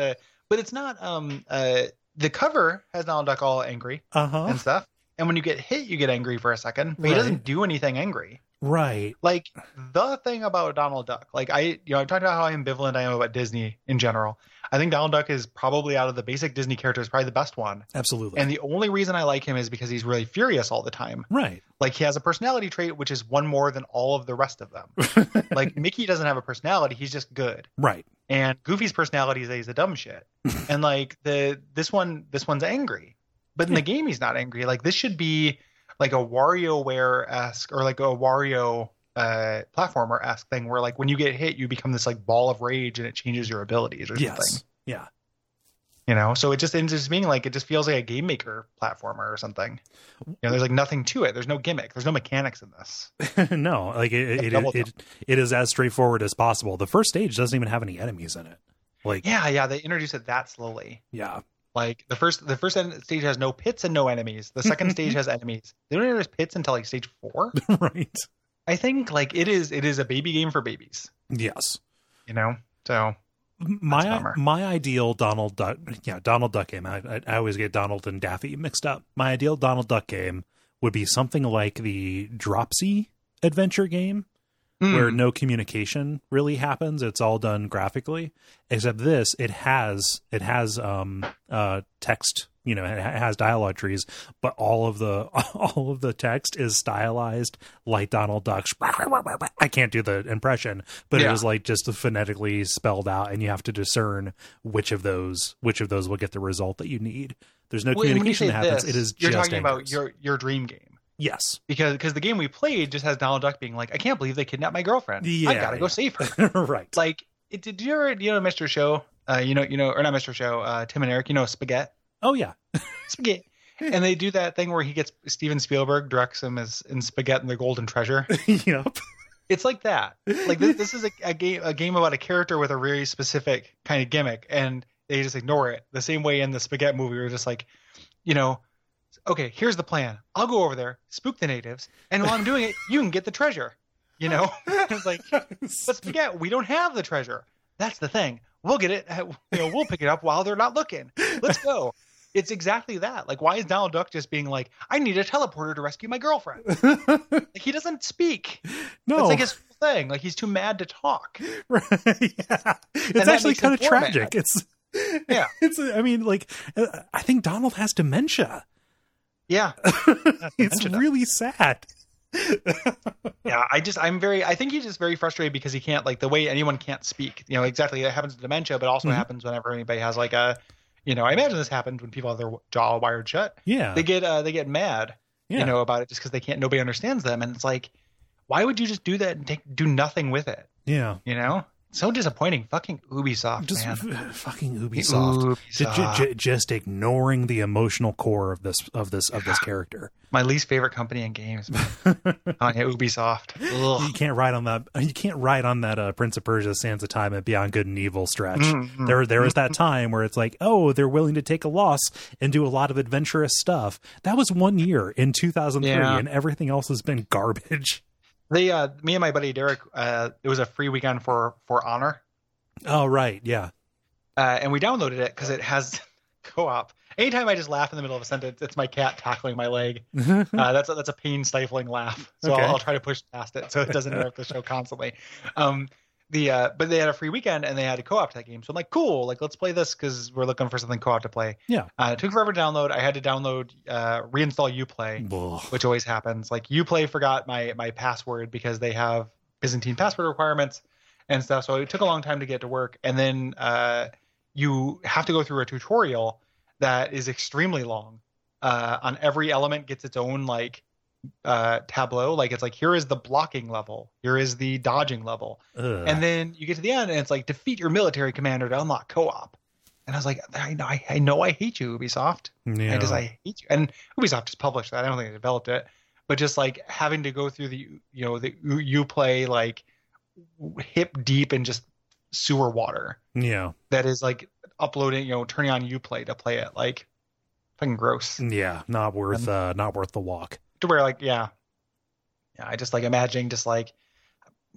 [SPEAKER 2] but it's not. Um, uh, the cover has Donald Duck all angry
[SPEAKER 1] Uh-huh.
[SPEAKER 2] and stuff, and when you get hit, you get angry for a second, but
[SPEAKER 1] Right.
[SPEAKER 2] he doesn't do anything angry.
[SPEAKER 1] Right.
[SPEAKER 2] Like the thing about Donald Duck, like I, you know, I talked about how ambivalent I am about Disney in general. I think Donald Duck is probably out of the basic Disney characters, probably the best one.
[SPEAKER 1] Absolutely.
[SPEAKER 2] And the only reason I like him is because he's really furious all the time.
[SPEAKER 1] Right.
[SPEAKER 2] Like he has a personality trait, which is one more than all of the rest of them. Like Mickey doesn't have a personality. He's just good.
[SPEAKER 1] Right.
[SPEAKER 2] And Goofy's personality is that he's a dumb shit. And like the, this one, this one's angry, but in the game, he's not angry. Like this should be like a WarioWare-esque or like a Wario uh, platformer-esque thing where like when you get hit, you become this like ball of rage and it changes your abilities or
[SPEAKER 1] Yes.
[SPEAKER 2] something.
[SPEAKER 1] Yeah.
[SPEAKER 2] You know, so it just ends up being like it just feels like a game maker platformer or something. You know, there's like nothing to it. There's no gimmick. There's no mechanics in this.
[SPEAKER 1] No, like it, it,
[SPEAKER 2] double
[SPEAKER 1] it, it, it is as straightforward as possible. The first stage doesn't even have any enemies in it. Like,
[SPEAKER 2] Yeah, yeah, they introduce it that slowly.
[SPEAKER 1] yeah.
[SPEAKER 2] Like the first, the first en- stage has no pits and no enemies. The second stage has enemies. They don't introduce pits until like stage four.
[SPEAKER 1] Right.
[SPEAKER 2] I think like it is, it is a baby game for babies.
[SPEAKER 1] Yes.
[SPEAKER 2] You know, so
[SPEAKER 1] My
[SPEAKER 2] bummer.
[SPEAKER 1] my ideal Donald Duck, yeah, Donald Duck game. I, I, I always get Donald and Daffy mixed up. My ideal Donald Duck game would be something like the Dropsy adventure game,
[SPEAKER 2] Mm.
[SPEAKER 1] where no communication really happens. It's all done graphically. Except this, it has it has um uh text. You know, it has dialogue trees, but all of the all of the text is stylized like Donald Duck's. I can't do the impression, but
[SPEAKER 2] Yeah.
[SPEAKER 1] it is like just phonetically spelled out, and you have to discern which of those which of those will get the result that you need. There's no
[SPEAKER 2] Well, and when you
[SPEAKER 1] communication
[SPEAKER 2] say
[SPEAKER 1] that happens.
[SPEAKER 2] this,
[SPEAKER 1] It is
[SPEAKER 2] you're
[SPEAKER 1] just
[SPEAKER 2] talking about
[SPEAKER 1] anchors.
[SPEAKER 2] your your dream game.
[SPEAKER 1] Yes.
[SPEAKER 2] Because because the game we played just has Donald Duck being like, I can't believe they kidnapped my girlfriend. I
[SPEAKER 1] Yeah,
[SPEAKER 2] gotta go
[SPEAKER 1] yeah.
[SPEAKER 2] save her.
[SPEAKER 1] Right.
[SPEAKER 2] Like, it, did you ever, you know, Mister Show? Uh, you know, you know, or not Mister Show. Uh, Tim and Eric. You know, Spaghetti.
[SPEAKER 1] Oh yeah.
[SPEAKER 2] Spaghetti. And they do that thing where he gets Steven Spielberg directs him as in Spaghetti and the Golden Treasure.
[SPEAKER 1] Yep.
[SPEAKER 2] It's like that. Like this, this is a, a game a game about a character with a very specific kind of gimmick, and they just ignore it. The same way in the Spaghetti movie, we're just like, you know. Okay, here's the plan. I'll go over there, spook the natives, and while I'm doing it, you can get the treasure. You know, it's like, but Spaghetti, we don't have the treasure. That's the thing. We'll get it. You know, we'll pick it up while they're not looking. Let's go. It's exactly that. Like, why is Donald Duck just being like, I need a teleporter to rescue my girlfriend? Like, he doesn't speak.
[SPEAKER 1] No.
[SPEAKER 2] It's like his whole thing. Like, he's too mad to talk.
[SPEAKER 1] Right. Yeah. It's
[SPEAKER 2] that
[SPEAKER 1] actually
[SPEAKER 2] makes him
[SPEAKER 1] kind of
[SPEAKER 2] more
[SPEAKER 1] tragic.
[SPEAKER 2] mad.
[SPEAKER 1] It's
[SPEAKER 2] Yeah.
[SPEAKER 1] It's. I mean, like, uh, I think Donald has dementia.
[SPEAKER 2] Yeah.
[SPEAKER 1] It's really sad.
[SPEAKER 2] Yeah, I just I'm very I think he's just very frustrated because he can't like the way anyone can't speak. You know, exactly that happens with dementia, but also
[SPEAKER 1] Mhm.
[SPEAKER 2] happens whenever anybody has like a you know, I imagine this happens when people have their jaw wired shut.
[SPEAKER 1] Yeah.
[SPEAKER 2] They get uh they get mad,
[SPEAKER 1] Yeah.
[SPEAKER 2] you know, about it just because they can't nobody understands them. And it's like, why would you just do that and take, do nothing with it?
[SPEAKER 1] Yeah.
[SPEAKER 2] You know? So disappointing. Fucking Ubisoft,
[SPEAKER 1] Just
[SPEAKER 2] man.
[SPEAKER 1] f- fucking Ubisoft. J-
[SPEAKER 2] Ubisoft.
[SPEAKER 1] j- j- just ignoring the emotional core of this of this of this character.
[SPEAKER 2] My least favorite company in games, man. Oh yeah, Ubisoft. Ugh.
[SPEAKER 1] You can't ride on that. You can't ride on that uh, Prince of Persia: Sands of Time and Beyond Good and Evil stretch.
[SPEAKER 2] Mhm.
[SPEAKER 1] There, there was that time where it's like, oh, they're willing to take a loss and do a lot of adventurous stuff. That was one year in two thousand three,
[SPEAKER 2] Yeah.
[SPEAKER 1] and everything else has been garbage.
[SPEAKER 2] They uh me and my buddy Derek, uh it was a free weekend for for Honor.
[SPEAKER 1] Oh, right, yeah.
[SPEAKER 2] Uh, and we downloaded it because it has co-op. Anytime I just laugh in the middle of a sentence, it's my cat tackling my leg. Uh, that's a, that's a pain stifling laugh. So
[SPEAKER 1] Okay.
[SPEAKER 2] I'll, I'll try to push past it so it doesn't interrupt the show constantly. Um, the uh, but they had a free weekend and they had a co-op to that game. So I'm like, cool, like let's play this because we're looking for something co-op to play.
[SPEAKER 1] Yeah.
[SPEAKER 2] Uh, it took forever to download. I had to download, uh, reinstall Uplay,
[SPEAKER 1] Ugh.
[SPEAKER 2] which always happens. Like Uplay forgot my my password because they have Byzantine password requirements and stuff. So it took a long time to get to work. And then uh, you have to go through a tutorial that is extremely long. Uh, on every element gets its own like uh, tableau. Like it's like, here is the blocking level. Here is the dodging level.
[SPEAKER 1] Ugh.
[SPEAKER 2] And then you get to the end and it's like, defeat your military commander to unlock co-op. And I was like, I know, I, I know I hate you, Ubisoft.
[SPEAKER 1] yeah.
[SPEAKER 2] I just I hate you. And Ubisoft just published that. I don't think they developed it, but just like having to go through the you know the you play like hip deep in just sewer water
[SPEAKER 1] yeah.
[SPEAKER 2] that is like uploading you know turning on Uplay to play it like fucking gross.
[SPEAKER 1] Yeah. Not worth. Uh, not worth the walk.
[SPEAKER 2] To where like yeah, yeah I just like imagining just like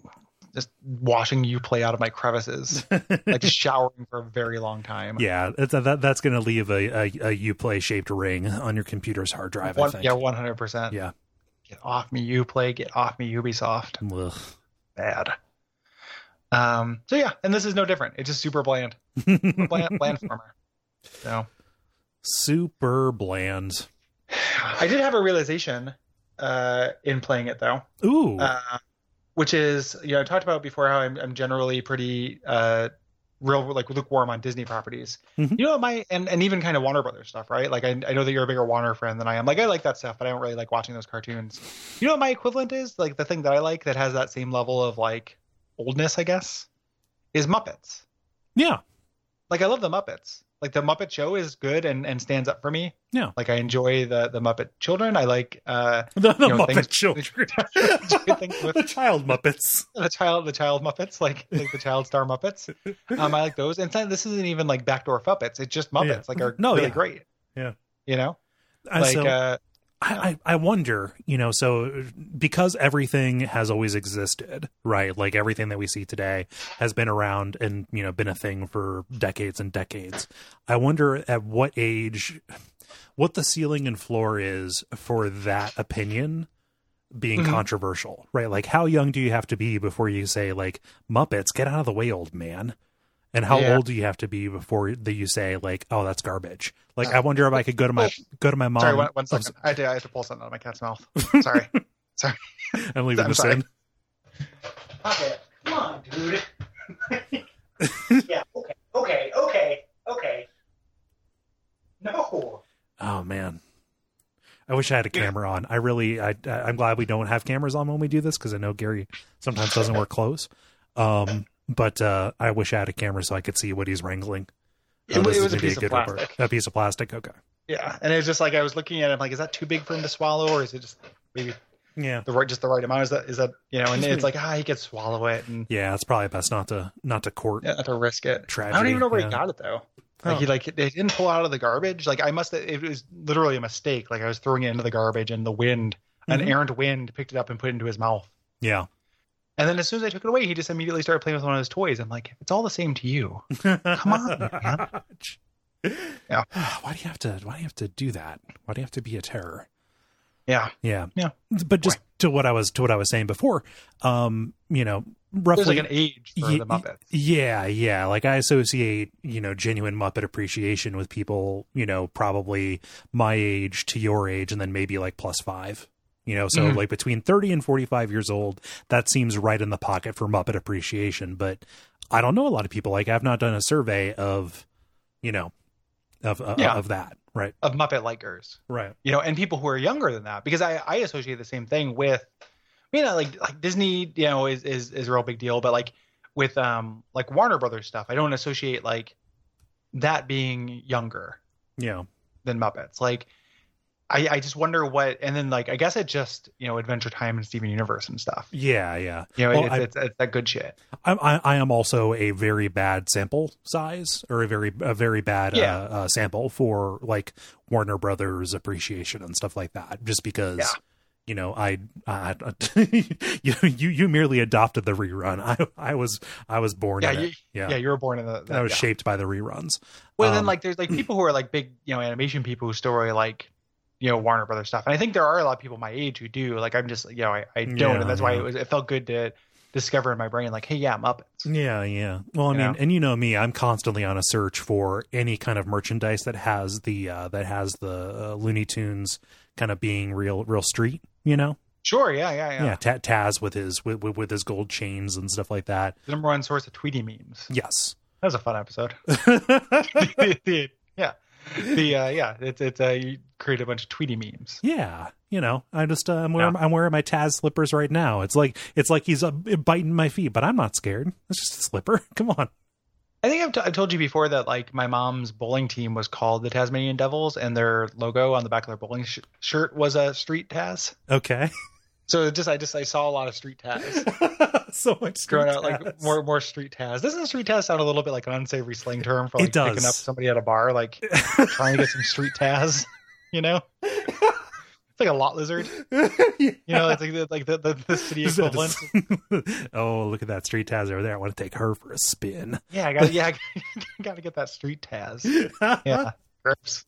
[SPEAKER 2] just watching you play out of my crevices, like just showering for a very long time.
[SPEAKER 1] Yeah, it's a, that that's going to leave a, a, a Uplay shaped ring on your computer's hard drive.
[SPEAKER 2] One,
[SPEAKER 1] I think.
[SPEAKER 2] Yeah, one hundred percent.
[SPEAKER 1] Yeah.
[SPEAKER 2] Get off me, Uplay. Get off me, Ubisoft.
[SPEAKER 1] Ugh.
[SPEAKER 2] Bad. Um. So yeah, and this is no different. It's just super bland, super bland, bland former. So
[SPEAKER 1] super bland.
[SPEAKER 2] I did have a realization uh, in playing it though.
[SPEAKER 1] Ooh.
[SPEAKER 2] Uh, which is, you know, I talked about before how I'm, I'm generally pretty uh, real, like lukewarm on Disney properties.
[SPEAKER 1] Mm-hmm.
[SPEAKER 2] You know, my and, and even kind of Warner Brothers stuff, right? Like I, I know that you're a bigger Warner fan than I am. Like I like that stuff, but I don't really like watching those cartoons. You know what my equivalent is? Like the thing that I like that has that same level of like oldness, I guess, is Muppets.
[SPEAKER 1] Yeah.
[SPEAKER 2] Like I love the Muppets. Like the Muppet Show is good and, and stands up for me.
[SPEAKER 1] Yeah.
[SPEAKER 2] Like I enjoy the, the Muppet Children. I like uh,
[SPEAKER 1] the, the
[SPEAKER 2] you know,
[SPEAKER 1] Muppet
[SPEAKER 2] things,
[SPEAKER 1] Children.
[SPEAKER 2] things with
[SPEAKER 1] the child Muppets.
[SPEAKER 2] The child, the child Muppets, like like the child star Muppets. Um, I like those. And this isn't even like backdoor Muppets. It's just Muppets.
[SPEAKER 1] Yeah.
[SPEAKER 2] Like are
[SPEAKER 1] no,
[SPEAKER 2] really
[SPEAKER 1] yeah.
[SPEAKER 2] great.
[SPEAKER 1] Yeah.
[SPEAKER 2] You know,
[SPEAKER 1] Uh,
[SPEAKER 2] like
[SPEAKER 1] so,
[SPEAKER 2] uh,
[SPEAKER 1] I, I I wonder, you know, so because everything has always existed, right? Like everything that we see today has been around and, you know, been a thing for decades and decades. I wonder at what age, what the ceiling and floor is for that opinion being
[SPEAKER 2] Mhm.
[SPEAKER 1] controversial, right? Like how young do you have to be before you say like Muppets, get out of the way, old man? And how
[SPEAKER 2] Yeah.
[SPEAKER 1] old do you have to be before that you say like, oh, that's garbage? Like, I wonder if I could go to my go to my mom.
[SPEAKER 2] sorry, one, one second. I, did, I have to pull something out of my cat's mouth. Sorry, sorry.
[SPEAKER 1] I'm leaving
[SPEAKER 2] I'm
[SPEAKER 1] this
[SPEAKER 2] sorry.
[SPEAKER 1] in.
[SPEAKER 2] Okay, come on, dude. Yeah. Okay. Okay. Okay. Okay. No.
[SPEAKER 1] Oh man, I wish I had a camera on. I really, I, I'm glad we don't have cameras on when we do this because I know Gary sometimes doesn't work close. Um, but uh, I wish I had a camera so I could see what he's wrangling.
[SPEAKER 2] It,
[SPEAKER 1] Oh,
[SPEAKER 2] wa-
[SPEAKER 1] this
[SPEAKER 2] it
[SPEAKER 1] is
[SPEAKER 2] was a
[SPEAKER 1] gonna be
[SPEAKER 2] piece of
[SPEAKER 1] good report.
[SPEAKER 2] plastic.
[SPEAKER 1] A piece of plastic. Okay.
[SPEAKER 2] Yeah, and it was just like I was looking at it. I'm like, is that too big for him to swallow, or is it just maybe
[SPEAKER 1] Yeah.
[SPEAKER 2] the right, just the right amount? Is that is that you know? And it's like ah, he could swallow it and
[SPEAKER 1] Yeah, it's probably best not to not to court.
[SPEAKER 2] yeah, not to risk it. I
[SPEAKER 1] Tragedy,
[SPEAKER 2] don't even know where
[SPEAKER 1] yeah.
[SPEAKER 2] he got it though. Like
[SPEAKER 1] Oh.
[SPEAKER 2] he like they didn't pull out of the garbage. Like I must have, it was literally a mistake. Like I was throwing it into the garbage and the wind, an
[SPEAKER 1] Mhm.
[SPEAKER 2] errant wind, picked it up and put it into his mouth.
[SPEAKER 1] Yeah.
[SPEAKER 2] And then as soon as I took it away, he just immediately started playing with one of his toys. I'm like, it's all the same to you. Come on, man. Yeah.
[SPEAKER 1] Why do you have to? Why do you have to do that? Why do you have to be a terror?
[SPEAKER 2] Yeah.
[SPEAKER 1] Yeah.
[SPEAKER 2] Yeah.
[SPEAKER 1] But just to what I was to what I was saying before, um, you know, roughly
[SPEAKER 2] There's like an age for
[SPEAKER 1] Ye-
[SPEAKER 2] the Muppets.
[SPEAKER 1] Yeah, yeah. Like I associate, you know, genuine Muppet appreciation with people, you know, probably my age to your age, and then maybe like plus five. You know, so
[SPEAKER 2] Mhm.
[SPEAKER 1] like between thirty and forty-five years old, that seems right in the pocket for Muppet appreciation. But I don't know a lot of people. Like I've not done a survey of, you know, of uh,
[SPEAKER 2] Yeah.
[SPEAKER 1] of that. Right.
[SPEAKER 2] Of Muppet likers.
[SPEAKER 1] Right.
[SPEAKER 2] You know, and people who are younger than that, because I, I associate the same thing with, you know, like like Disney, you know, is is is a real big deal, but like with um like Warner Brothers stuff, I don't associate like that being younger
[SPEAKER 1] Yeah.
[SPEAKER 2] than Muppets. Like I I just wonder what, and then like I guess it just, you know, Adventure Time and Steven Universe and stuff.
[SPEAKER 1] Yeah. Yeah.
[SPEAKER 2] You know,
[SPEAKER 1] Well,
[SPEAKER 2] it's,
[SPEAKER 1] I-
[SPEAKER 2] it's it's that good shit.
[SPEAKER 1] I, I, I am also a very bad sample size, or a very a very bad
[SPEAKER 2] Yeah.
[SPEAKER 1] uh, uh, sample for like Warner Brothers appreciation and stuff like that. Just because,
[SPEAKER 2] Yeah.
[SPEAKER 1] you know, I, I you you you merely adopted the rerun. I I was I was born
[SPEAKER 2] Yeah,
[SPEAKER 1] in
[SPEAKER 2] you,
[SPEAKER 1] it.
[SPEAKER 2] yeah,
[SPEAKER 1] Yeah,
[SPEAKER 2] you were born in the.
[SPEAKER 1] I was
[SPEAKER 2] yeah.
[SPEAKER 1] shaped by the reruns.
[SPEAKER 2] Well,
[SPEAKER 1] Um,
[SPEAKER 2] then like there's like people who are like big, you know, animation people who still really like, you know, Warner Brothers stuff, and I think there are a lot of people my age who do. Like I'm just, you know, I, I don't,
[SPEAKER 1] Yeah,
[SPEAKER 2] and that's why
[SPEAKER 1] yeah.
[SPEAKER 2] it was. It felt good to discover in my brain, like, hey, yeah, Muppets.
[SPEAKER 1] Yeah, yeah. Well, I
[SPEAKER 2] You
[SPEAKER 1] mean,
[SPEAKER 2] know?
[SPEAKER 1] and you know me, I'm constantly on a search for any kind of merchandise that has the uh, that has the uh, Looney Tunes kind of being real, real street. You know,
[SPEAKER 2] Sure, yeah, yeah, yeah.
[SPEAKER 1] yeah. Ta- Taz with his with, with with his gold chains and stuff like that.
[SPEAKER 2] The number one source of Tweety memes.
[SPEAKER 1] Yes.
[SPEAKER 2] That was a fun episode. yeah, the uh, yeah, it's it's uh, you create a bunch of Tweety memes.
[SPEAKER 1] Yeah. You know, I just uh, I'm wearing
[SPEAKER 2] Yeah.
[SPEAKER 1] I'm wearing my Taz slippers right now. It's like it's like he's uh, biting my feet, but I'm not scared. It's just a slipper. Come on.
[SPEAKER 2] I think I've, t- I've told you before that like my mom's bowling team was called the Tasmanian Devils, and their logo on the back of their bowling sh- shirt was a street Taz.
[SPEAKER 1] Okay.
[SPEAKER 2] So it just I just I saw a lot of street Taz
[SPEAKER 1] So much
[SPEAKER 2] growing
[SPEAKER 1] street
[SPEAKER 2] out, like
[SPEAKER 1] Taz.
[SPEAKER 2] more more street Taz. Doesn't street Taz sound a little bit like an unsavory slang term for
[SPEAKER 1] It
[SPEAKER 2] like
[SPEAKER 1] does.
[SPEAKER 2] picking up somebody at a bar, like trying to get some street Taz? You know, it's like a lot lizard. You know, it's like the, like the, the, the city equivalent.
[SPEAKER 1] Oh, look at that street Taz over there. I want to take her for a spin.
[SPEAKER 2] Yeah, I got yeah, I got to get that street Taz. Yeah, gross.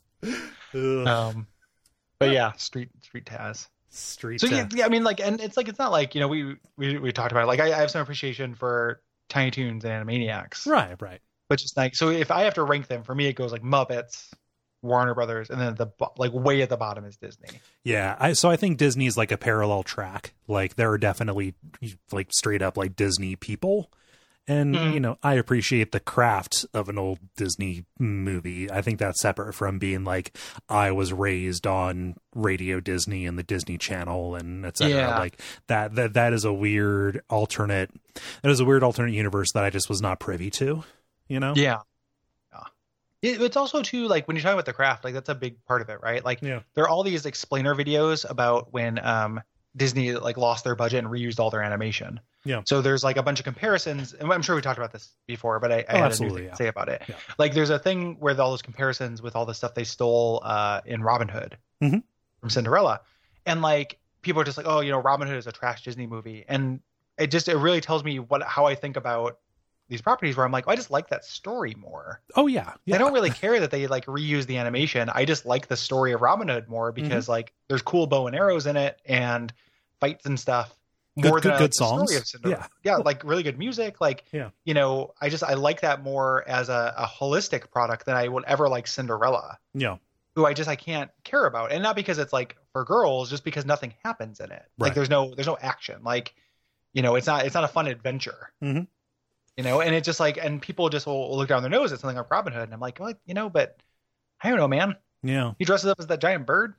[SPEAKER 2] Um, but yeah, street street Taz.
[SPEAKER 1] Street.
[SPEAKER 2] So
[SPEAKER 1] Taz.
[SPEAKER 2] yeah, yeah, I mean, like, and it's like it's not like, you know, we we we talked about it. Like I, I have some appreciation for Tiny Toons and Animaniacs,
[SPEAKER 1] Right, right.
[SPEAKER 2] but just like, so if I have to rank them, for me it goes like Muppets, Warner Brothers, and then the bo- like way at the bottom is Disney.
[SPEAKER 1] Yeah, I, so I think Disney is like a parallel track. Like there are definitely like straight up like Disney people, and
[SPEAKER 2] Mm.
[SPEAKER 1] you know I appreciate the craft of an old Disney movie. I think that's separate from being like I was raised on Radio Disney and the Disney Channel and et cetera.
[SPEAKER 2] Yeah.
[SPEAKER 1] Like that that that is a weird alternate. That is a weird alternate universe that I just was not privy to. You know?
[SPEAKER 2] Yeah. Yeah. It, it's also too, like, when you're talking about the craft, like that's a big part of it, right? Like
[SPEAKER 1] Yeah.
[SPEAKER 2] there are all these explainer videos about when um Disney like lost their budget and reused all their animation.
[SPEAKER 1] Yeah.
[SPEAKER 2] So there's like a bunch of comparisons, and I'm sure we talked about this before, but I, I
[SPEAKER 1] Oh,
[SPEAKER 2] had a
[SPEAKER 1] absolutely,
[SPEAKER 2] new thing
[SPEAKER 1] yeah.
[SPEAKER 2] to say about it.
[SPEAKER 1] Yeah.
[SPEAKER 2] Like there's a thing where all those comparisons with all the stuff they stole uh, in Robin Hood
[SPEAKER 1] Mhm.
[SPEAKER 2] from Cinderella, and like people are just like, oh, you know, Robin Hood is a trash Disney movie, and it just it really tells me what how I think about these properties, where I'm like, oh, I just like that story more.
[SPEAKER 1] Oh yeah. Yeah.
[SPEAKER 2] I don't really care that they like reuse the animation. I just like the story of Robin Hood more because
[SPEAKER 1] Mm-hmm.
[SPEAKER 2] like there's cool bow and arrows in it and fights and stuff.
[SPEAKER 1] Good-
[SPEAKER 2] More
[SPEAKER 1] good-
[SPEAKER 2] than I
[SPEAKER 1] good
[SPEAKER 2] like the story
[SPEAKER 1] songs.
[SPEAKER 2] of Cinderella.
[SPEAKER 1] Yeah.
[SPEAKER 2] Yeah, like really good music. Like,
[SPEAKER 1] Yeah.
[SPEAKER 2] you know, I just I like that more as a, a holistic product than I would ever like Cinderella,
[SPEAKER 1] Yeah.
[SPEAKER 2] who I just I can't care about, and not because it's like for girls, just because nothing happens in it.
[SPEAKER 1] Right.
[SPEAKER 2] Like there's no there's no action. Like, you know, it's not it's not a fun adventure.
[SPEAKER 1] Mhm.
[SPEAKER 2] You know, and it's just like, and people just will, will look down their nose at something like Robin Hood, and I'm like, well, you know, but I don't know, man.
[SPEAKER 1] Yeah.
[SPEAKER 2] He dresses up as that giant bird.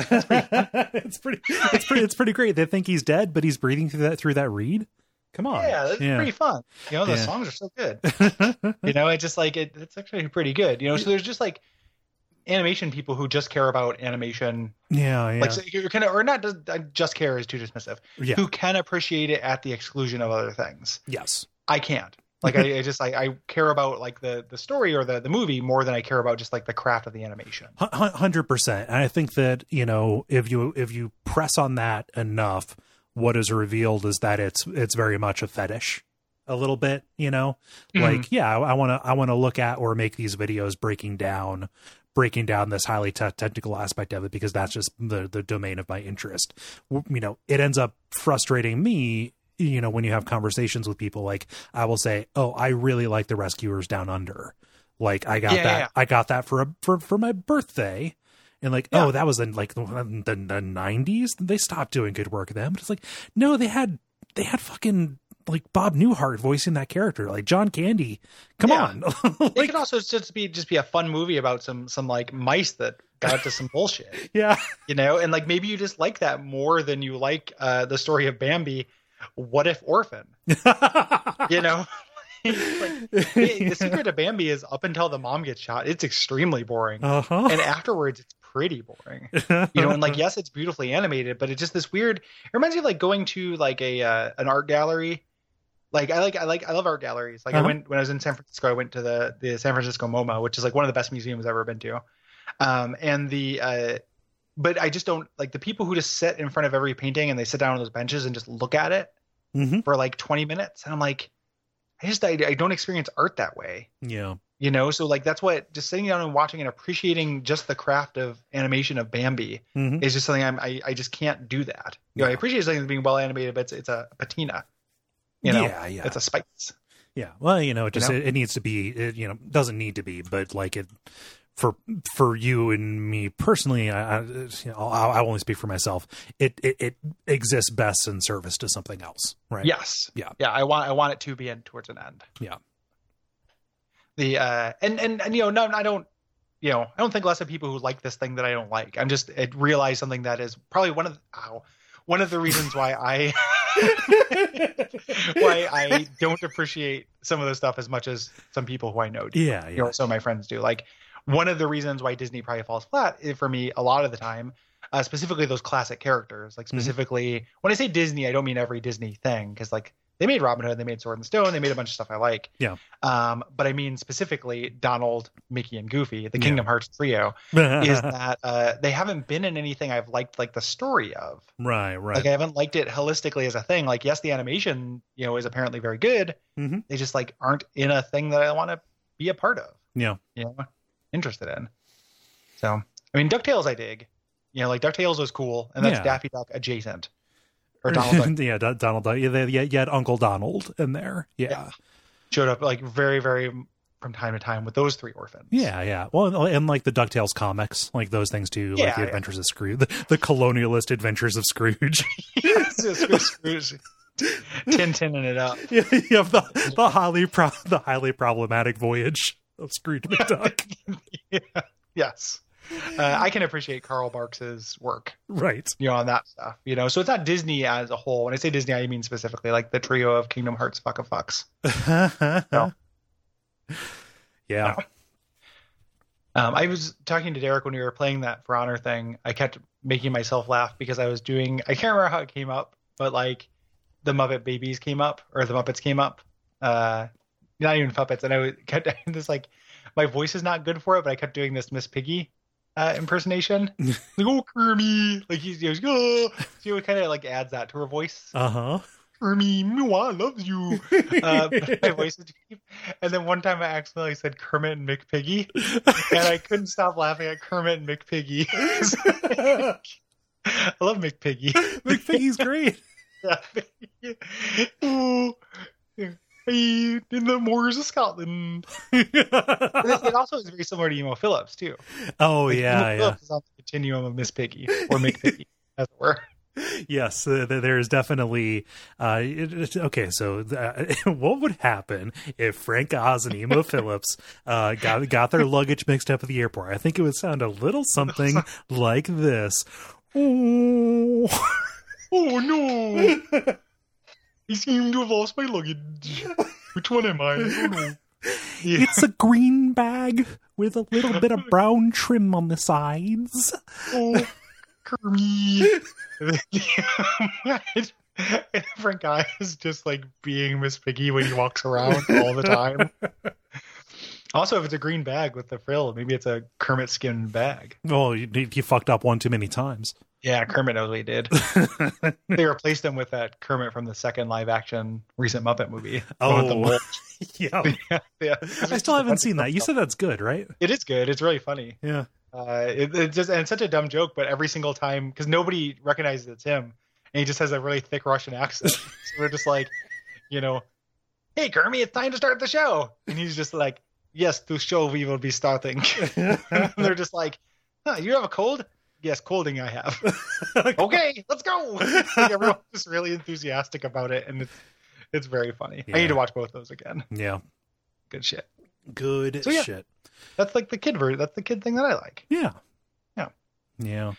[SPEAKER 1] it's pretty it's pretty it's pretty great. They think he's dead, but he's breathing through that through that reed. Come on.
[SPEAKER 2] Yeah, that's pretty fun. You know, the
[SPEAKER 1] Yeah.
[SPEAKER 2] songs are so good. You know, it's just like it, it's actually pretty good. You know, so there's just like animation people who just care about animation,
[SPEAKER 1] yeah, yeah.
[SPEAKER 2] like so you're kind of, or not just, just care is too dismissive.
[SPEAKER 1] Yeah.
[SPEAKER 2] Who can appreciate it at the exclusion of other things.
[SPEAKER 1] Yes.
[SPEAKER 2] I can't. Like I, I just I, I care about like the the story or the the movie more than I care about just like the craft of the animation.
[SPEAKER 1] one hundred percent. And I think that, you know, if you if you press on that enough, what is revealed is that it's it's very much a fetish. A little bit, you know,
[SPEAKER 2] Mhm.
[SPEAKER 1] like, yeah, I want to I want to look at or make these videos breaking down breaking down this highly te- technical aspect of it because that's just the the domain of my interest. W- You know, it ends up frustrating me, you know, when you have conversations with people. Like I will say, oh, I really like the Rescuers Down Under. Like I got
[SPEAKER 2] Yeah,
[SPEAKER 1] that
[SPEAKER 2] yeah.
[SPEAKER 1] I got that for a for for my birthday. And like,
[SPEAKER 2] Yeah.
[SPEAKER 1] oh, that was in like the, the, the nineties. They stopped doing good work then. But it's like, no, they had they had fucking like Bob Newhart voicing that character, like John Candy. Come
[SPEAKER 2] Yeah.
[SPEAKER 1] on.
[SPEAKER 2] It
[SPEAKER 1] Like,
[SPEAKER 2] could also just be just be a fun movie about some some like mice that got up to some bullshit,
[SPEAKER 1] yeah.
[SPEAKER 2] you know, and like maybe you just like that more than you like uh, the story of Bambi. What if Orphan? You know, like, the the secret of Bambi is up until the mom gets shot, it's extremely boring,
[SPEAKER 1] Uh-huh.
[SPEAKER 2] and afterwards it's pretty boring. You know, and like yes, it's beautifully animated, but it's just this weird. It reminds me of like going to like a uh, an art gallery. Like I like I like I love art galleries. Like
[SPEAKER 1] Uh-huh.
[SPEAKER 2] I went when I was in San Francisco. I went to the the San Francisco MoMA, which is like one of the best museums I've ever been to. Um, and the uh, but I just don't like the people who just sit in front of every painting and they sit down on those benches and just look at it
[SPEAKER 1] Mhm.
[SPEAKER 2] for like twenty minutes. And I'm like, I just I, I don't experience art that way.
[SPEAKER 1] Yeah.
[SPEAKER 2] You know, so like that's what just sitting down and watching and appreciating just the craft of animation of Bambi
[SPEAKER 1] Mhm.
[SPEAKER 2] is just something I'm, I I just can't do that. You know, I
[SPEAKER 1] Yeah.
[SPEAKER 2] appreciate something being well animated, but it's it's a patina. You know,
[SPEAKER 1] Yeah, yeah.
[SPEAKER 2] it's a spice.
[SPEAKER 1] Yeah. Well, you know, it just
[SPEAKER 2] know?
[SPEAKER 1] It, it needs to be. It, you know, doesn't need to be, but like it for for you and me personally, I, I, you know, I'll, I'll only speak for myself. It, it it exists best in service to something else, right?
[SPEAKER 2] Yes.
[SPEAKER 1] Yeah.
[SPEAKER 2] Yeah. I want I want it to be in towards an end.
[SPEAKER 1] Yeah.
[SPEAKER 2] The uh and and and you know no I don't you know I don't think less of people who like this thing that I don't like. I'm just I realize something that is probably one of the, ow, one of the reasons why I why I don't appreciate some of the stuff as much as some people who I know do.
[SPEAKER 1] Yeah.
[SPEAKER 2] You
[SPEAKER 1] Yeah.
[SPEAKER 2] know, some of my friends do. Like one of the reasons why Disney probably falls flat eh, for me a lot of the time, uh, specifically those classic characters. Like specifically when I say Disney, I don't mean every Disney thing because like they made Robin Hood, they made Sword and Stone, they made a bunch of stuff I like.
[SPEAKER 1] Yeah.
[SPEAKER 2] Um, but I mean specifically Donald, Mickey, and Goofy, the Kingdom
[SPEAKER 1] Yeah.
[SPEAKER 2] Hearts trio, is that uh, they haven't been in anything I've liked like the story of.
[SPEAKER 1] Right, right.
[SPEAKER 2] Like I haven't liked it holistically as a thing. Like yes, the animation, you know, is apparently very good.
[SPEAKER 1] Mm-hmm.
[SPEAKER 2] They just like aren't in a thing that I want to be a part of.
[SPEAKER 1] Yeah.
[SPEAKER 2] You know, interested in. So I mean, DuckTales I dig. You know, like DuckTales was cool, and that's
[SPEAKER 1] Yeah.
[SPEAKER 2] Daffy Duck adjacent. Or Donald Duck
[SPEAKER 1] yeah, Do- Donald Duck. Yeah, they- yeah, you had Uncle Donald in there. Yeah.
[SPEAKER 2] Yeah. showed up like very, very from time to time with those three orphans.
[SPEAKER 1] Yeah, yeah. Well, and like the DuckTales comics, like those things too,
[SPEAKER 2] Yeah,
[SPEAKER 1] like the
[SPEAKER 2] yeah.
[SPEAKER 1] Adventures of Scrooge, the, the colonialist adventures of Scrooge.
[SPEAKER 2] It's just Scrooge Tintinning it up.
[SPEAKER 1] yeah, you have the, the highly pro- the highly problematic voyage of Scrooge McDuck.
[SPEAKER 2] Yeah. Yes. Uh, I can appreciate Karl Barks's work,
[SPEAKER 1] Right.
[SPEAKER 2] you know, on that stuff, you know. So it's not Disney as a whole. When I say Disney, I mean specifically like the trio of Kingdom Hearts fuck a fucks. No.
[SPEAKER 1] Yeah.
[SPEAKER 2] No. Um, I was talking to Derek when we were playing that For Honor thing. I kept making myself laugh because I was doing, I can't remember how it came up, but like the Muppet Babies came up, or the Muppets came up. Uh, not even Puppets. And I was- kept doing this, like, my voice is not good for it, but I kept doing this Miss Piggy uh, impersonation. Like, oh, Kermie. Like, he goes, oh. So it kind of like adds that to her voice.
[SPEAKER 1] Uh huh.
[SPEAKER 2] Kermie, Mua loves you. Uh, but my voice is deep. And then one time I accidentally said Kermit and McPiggy, and I couldn't stop laughing at Kermit and McPiggy. I love McPiggy.
[SPEAKER 1] McPiggy's great.
[SPEAKER 2] Yeah. Oh, hey, in the moors of Scotland. And it, it also is very similar to Emo Phillips too.
[SPEAKER 1] Oh
[SPEAKER 2] Like,
[SPEAKER 1] yeah,
[SPEAKER 2] Emo
[SPEAKER 1] yeah.
[SPEAKER 2] Phillips is on the continuum of Miss Piggy or McPiggy, as it were.
[SPEAKER 1] Yes, uh, th- there's definitely. Uh, it, it- okay, so uh, what would happen if Frank Oz and Emo Phillips uh, got got their luggage mixed up at the airport? I think it would sound a little something like this. Oh,
[SPEAKER 2] Oh no! I seem to have lost my luggage. Which one am I? I don't know. Yeah.
[SPEAKER 1] it's a green bag with a little bit of brown trim on the sides.
[SPEAKER 2] Oh, Kermie. Frank Guy is just like being Miss Piggy when he walks around all the time. Also, if it's a green bag with the frill, maybe it's a Kermit skin bag.
[SPEAKER 1] Oh, you, you fucked up one too many times.
[SPEAKER 2] Yeah, Kermit knows what he did. They replaced him with that Kermit from the second live action recent Muppet movie. The one with the
[SPEAKER 1] Oh,
[SPEAKER 2] mole.
[SPEAKER 1] yeah.
[SPEAKER 2] yeah, yeah.
[SPEAKER 1] I still haven't seen that. You said that's good, right?
[SPEAKER 2] It is good. It's really funny.
[SPEAKER 1] Yeah.
[SPEAKER 2] Uh, it, it's just and it's such a dumb joke, but every single time, because nobody recognizes it's him, and he just has a really thick Russian accent. So we're just like, you know, hey Kermit, it's time to start the show, and he's just like, yes, the show we will be starting. And they're just like, huh, you have a cold? Yes, colding I have. Okay, let's go. Like everyone's just really enthusiastic about it, and it's it's very funny.
[SPEAKER 1] Yeah.
[SPEAKER 2] I need to watch both those again.
[SPEAKER 1] Yeah.
[SPEAKER 2] Good shit.
[SPEAKER 1] Good
[SPEAKER 2] So, yeah.
[SPEAKER 1] shit.
[SPEAKER 2] That's like the kid version. That's the kid thing that I like.
[SPEAKER 1] Yeah.
[SPEAKER 2] Yeah.
[SPEAKER 1] Yeah.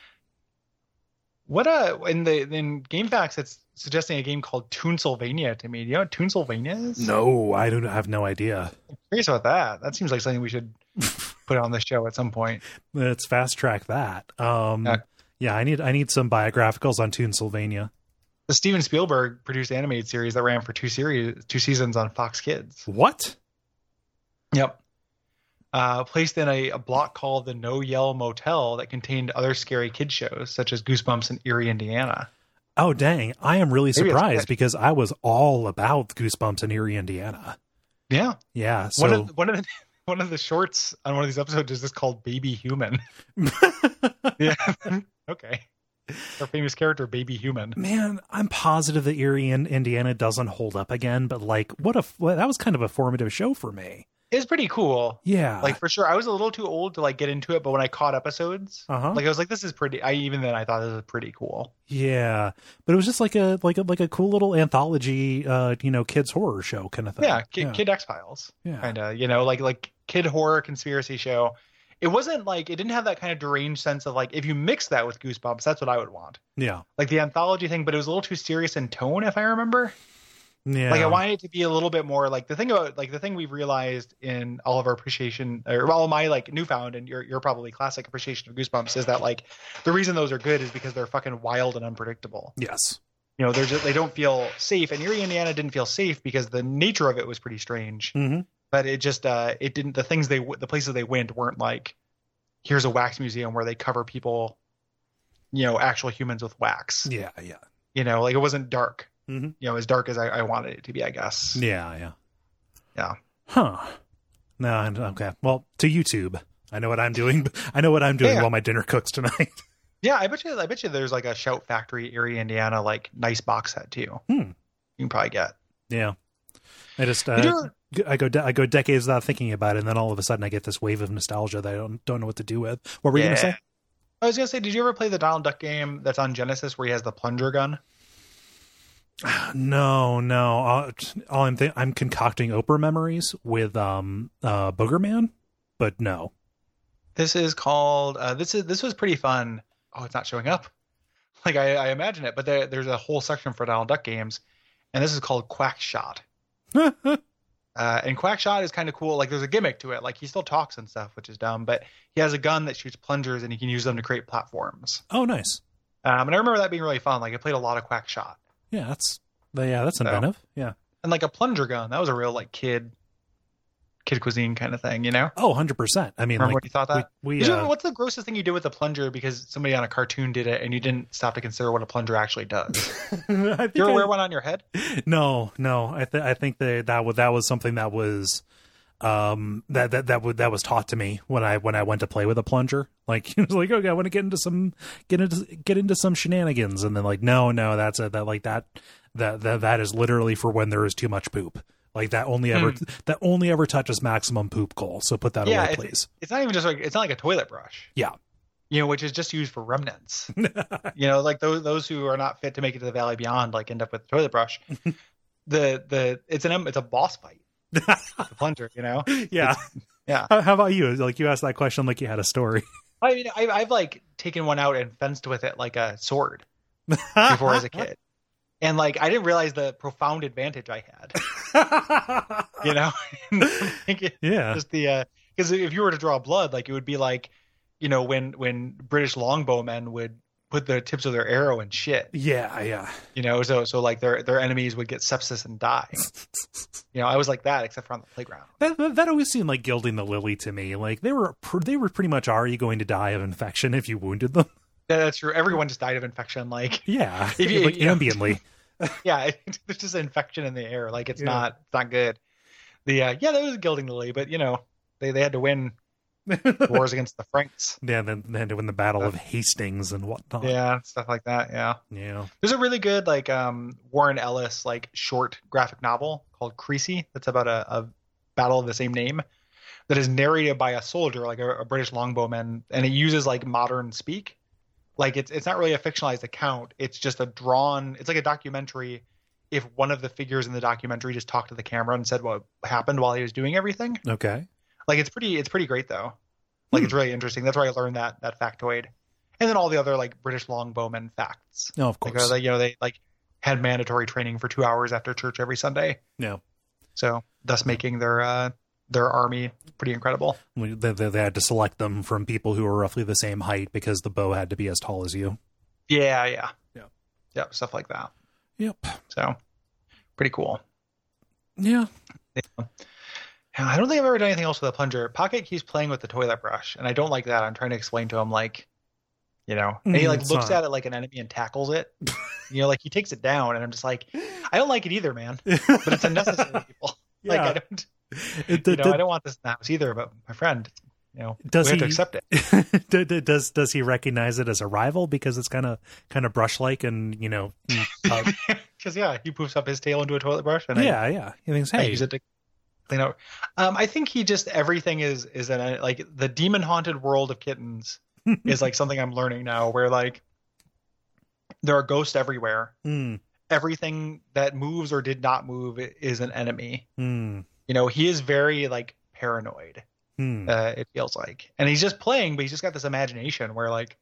[SPEAKER 2] What uh in the in GameFAQs it's suggesting a game called Toonsylvania to me. Do you know what Toonsylvania is?
[SPEAKER 1] No, I don't I have no idea.
[SPEAKER 2] I'm curious about that. That seems like something we should put on the show at some point.
[SPEAKER 1] Let's fast track that. Um,
[SPEAKER 2] Yeah.
[SPEAKER 1] yeah, I need I need some biographicals on Toonsylvania.
[SPEAKER 2] The Steven Spielberg produced animated series that ran for two series two seasons on Fox Kids.
[SPEAKER 1] What?
[SPEAKER 2] Yep. Uh, placed in a, a block called the No Yell Motel that contained other scary kid shows such as Goosebumps and Erie, Indiana.
[SPEAKER 1] Oh dang! I am really
[SPEAKER 2] Maybe it's
[SPEAKER 1] surprised
[SPEAKER 2] good.
[SPEAKER 1] because I was all about Goosebumps in Erie, Indiana.
[SPEAKER 2] Yeah.
[SPEAKER 1] Yeah. So
[SPEAKER 2] One of one of the one of the shorts on one of these episodes is just called Baby Human. Yeah. Okay. Our famous character, Baby Human.
[SPEAKER 1] man, I'm positive that Erie, in Indiana, doesn't hold up again. But like, what a well, that was kind of a formative show for me.
[SPEAKER 2] It's pretty cool.
[SPEAKER 1] Yeah.
[SPEAKER 2] Like for sure. I was a little too old to like get into it, but when I caught episodes,
[SPEAKER 1] Uh-huh.
[SPEAKER 2] like I was like, this is pretty I even then I thought this was pretty cool.
[SPEAKER 1] yeah, but it was just like a like a like a cool little anthology, uh, you know, kids horror show kind of thing.
[SPEAKER 2] Yeah, Kid,
[SPEAKER 1] yeah.
[SPEAKER 2] Kid X Files.
[SPEAKER 1] Yeah.
[SPEAKER 2] Kind of, you know, like like kid horror conspiracy show. It wasn't like it didn't have that kind of deranged sense of like if you mix that with Goosebumps, that's what I would want.
[SPEAKER 1] Yeah.
[SPEAKER 2] Like the anthology thing, but it was a little too serious in tone, if I remember.
[SPEAKER 1] Yeah.
[SPEAKER 2] Like I wanted it to be a little bit more like the thing about like the thing we've realized in all of our appreciation or all my like newfound and your your probably classic appreciation of Goosebumps is that like the reason those are good is because they're fucking wild and unpredictable.
[SPEAKER 1] Yes.
[SPEAKER 2] you know, they're just, they don't feel safe. And Erie, Indiana didn't feel safe because the nature of it was pretty strange.
[SPEAKER 1] Mm-hmm.
[SPEAKER 2] But it just, uh, it didn't, the things they, the places they went weren't like, here's a wax museum where they cover people, you know, actual humans with wax.
[SPEAKER 1] Yeah, yeah.
[SPEAKER 2] You know, like it wasn't dark.
[SPEAKER 1] Mm-hmm.
[SPEAKER 2] You know, as dark as I, I wanted it to be, I guess.
[SPEAKER 1] Yeah, yeah.
[SPEAKER 2] Yeah.
[SPEAKER 1] Huh. No, okay. Well, to YouTube. I know what I'm doing. I know what I'm doing
[SPEAKER 2] yeah.
[SPEAKER 1] while my dinner cooks tonight.
[SPEAKER 2] Yeah, I bet you. I bet you there's like a Shout Factory Erie, Indiana, like nice box set too.
[SPEAKER 1] Hmm.
[SPEAKER 2] You can probably get.
[SPEAKER 1] Yeah. I just uh, I go de- I go decades without thinking about it, and then all of a sudden I get this wave of nostalgia that I don't don't know what to do with. What were you
[SPEAKER 2] yeah.
[SPEAKER 1] gonna say?
[SPEAKER 2] I was gonna say, did you ever play the Donald Duck game that's on Genesis where he has the plunger gun?
[SPEAKER 1] No, no. All, all I'm th- I'm concocting Oprah memories with um uh Boogerman, but no.
[SPEAKER 2] This is called. Uh, this is this was pretty fun. Oh, it's not showing up. Like I, I imagine it, but there, there's a whole section for Donald Duck games, and this is called Quack Shot. uh, and Quack Shot is kind of cool. Like there's a gimmick to it. Like he still talks and stuff, which is dumb, but he has a gun that shoots plungers, and he can use them to create platforms.
[SPEAKER 1] Oh, nice.
[SPEAKER 2] Um, and I remember that being really fun. Like I played a lot of Quack Shot.
[SPEAKER 1] Yeah, that's yeah, that's inventive. So, yeah,
[SPEAKER 2] and like a plunger gun, that was a real like kid. Kid cuisine kind of thing, you know?
[SPEAKER 1] Oh, one hundred percent. I mean,
[SPEAKER 2] remember
[SPEAKER 1] like,
[SPEAKER 2] what you thought that?
[SPEAKER 1] We, we
[SPEAKER 2] you
[SPEAKER 1] uh,
[SPEAKER 2] know, what's the grossest thing you did with the plunger because somebody on a cartoon did it and you didn't stop to consider what a plunger actually does?
[SPEAKER 1] I think
[SPEAKER 2] you ever
[SPEAKER 1] I,
[SPEAKER 2] wear one on your head?
[SPEAKER 1] No, no. I th- I think that that was that was something that was um that that that, would, that was taught to me when I when I went to play with a plunger. Like it was like, okay, I want to get into some get into get into some shenanigans, and then like, no, no, that's a, that like that that that that is literally for when there is too much poop. Like that only ever hmm. that only ever touches maximum poop goal. So put that
[SPEAKER 2] yeah,
[SPEAKER 1] away,
[SPEAKER 2] it's,
[SPEAKER 1] please.
[SPEAKER 2] It's not even just like it's not like a toilet brush.
[SPEAKER 1] Yeah,
[SPEAKER 2] you know, which is just used for remnants. You know, like those those who are not fit to make it to the Valley Beyond, like end up with a toilet brush. the the it's an it's a boss fight. The plunger, you know.
[SPEAKER 1] Yeah,
[SPEAKER 2] it's, yeah.
[SPEAKER 1] How, how about you? Like you asked that question like you had a story.
[SPEAKER 2] I mean, I've, I've like taken one out and fenced with it like a sword before as a kid. And like I didn't realize the profound advantage I had, you know.
[SPEAKER 1] Yeah.
[SPEAKER 2] Just the because uh, if you were to draw blood, like it would be like, you know, when when British longbowmen would put the tips of their arrow in shit.
[SPEAKER 1] Yeah, yeah.
[SPEAKER 2] You know, so so like their their enemies would get sepsis and die. You know, I was like that except for on the playground.
[SPEAKER 1] That, that that always seemed like gilding the lily to me. Like they were they were pretty much already going to die of infection if you wounded them.
[SPEAKER 2] That's true. Everyone just died of infection. Like
[SPEAKER 1] yeah,
[SPEAKER 2] if you,
[SPEAKER 1] like
[SPEAKER 2] you know,
[SPEAKER 1] ambiently.
[SPEAKER 2] Yeah, there's just an infection in the air. Like it's
[SPEAKER 1] yeah.
[SPEAKER 2] not, it's not good. The uh, yeah, that was gilding the lily, but you know, they, they had to win the wars against the Franks.
[SPEAKER 1] Yeah, then they had to win the Battle of Hastings and whatnot.
[SPEAKER 2] Yeah, stuff like that. Yeah,
[SPEAKER 1] yeah.
[SPEAKER 2] There's a really good like um, Warren Ellis like short graphic novel called Creasy that's about a, a battle of the same name that is narrated by a soldier, like a, a British longbowman, and it uses like modern speak. Like it's it's not really a fictionalized account. It's just a drawn. It's like a documentary. If one of the figures in the documentary just talked to the camera and said what happened while he was doing everything.
[SPEAKER 1] Okay.
[SPEAKER 2] Like it's pretty. It's pretty great though. Like hmm. It's really interesting. That's where I learned that that factoid, and then all the other like British longbowmen facts.
[SPEAKER 1] Oh, of course.
[SPEAKER 2] Like, you know, they like had mandatory training for two hours after church every Sunday.
[SPEAKER 1] Yeah.
[SPEAKER 2] So thus making their uh, their army pretty incredible.
[SPEAKER 1] They, they, they had to select them from people who were roughly the same height because the bow had to be as tall as you.
[SPEAKER 2] Yeah, yeah.
[SPEAKER 1] Yeah.
[SPEAKER 2] Yep, stuff like that.
[SPEAKER 1] Yep.
[SPEAKER 2] So pretty cool.
[SPEAKER 1] Yeah.
[SPEAKER 2] yeah. I don't think I've ever done anything else with a plunger. Pocket keeps playing with the toilet brush, and I don't like that. I'm trying to explain to him, like, you know, and he like
[SPEAKER 1] it's
[SPEAKER 2] looks
[SPEAKER 1] not.
[SPEAKER 2] at it like an enemy and tackles it. You know, like he takes it down, and I'm just like, I don't like it either, man. But it's unnecessary, people.
[SPEAKER 1] Yeah.
[SPEAKER 2] Like I don't.
[SPEAKER 1] It,
[SPEAKER 2] you know, I don't want this in the house either, but my friend, you know,
[SPEAKER 1] does
[SPEAKER 2] we have
[SPEAKER 1] he
[SPEAKER 2] to accept it.
[SPEAKER 1] does does he recognize it as a rival because it's kind of kind of brush like and you know
[SPEAKER 2] because uh, yeah, he poofs up his tail into a toilet brush and
[SPEAKER 1] yeah
[SPEAKER 2] I,
[SPEAKER 1] yeah he thinks hey
[SPEAKER 2] I use it to clean out. Um, I think he just everything is is an like the demon haunted world of kittens is like something I'm learning now where like there are ghosts everywhere.
[SPEAKER 1] Mm.
[SPEAKER 2] Everything that moves or did not move is an enemy.
[SPEAKER 1] Mm.
[SPEAKER 2] You know, he is very like paranoid.
[SPEAKER 1] Hmm.
[SPEAKER 2] Uh, it feels like, and he's just playing, but he's just got this imagination where like,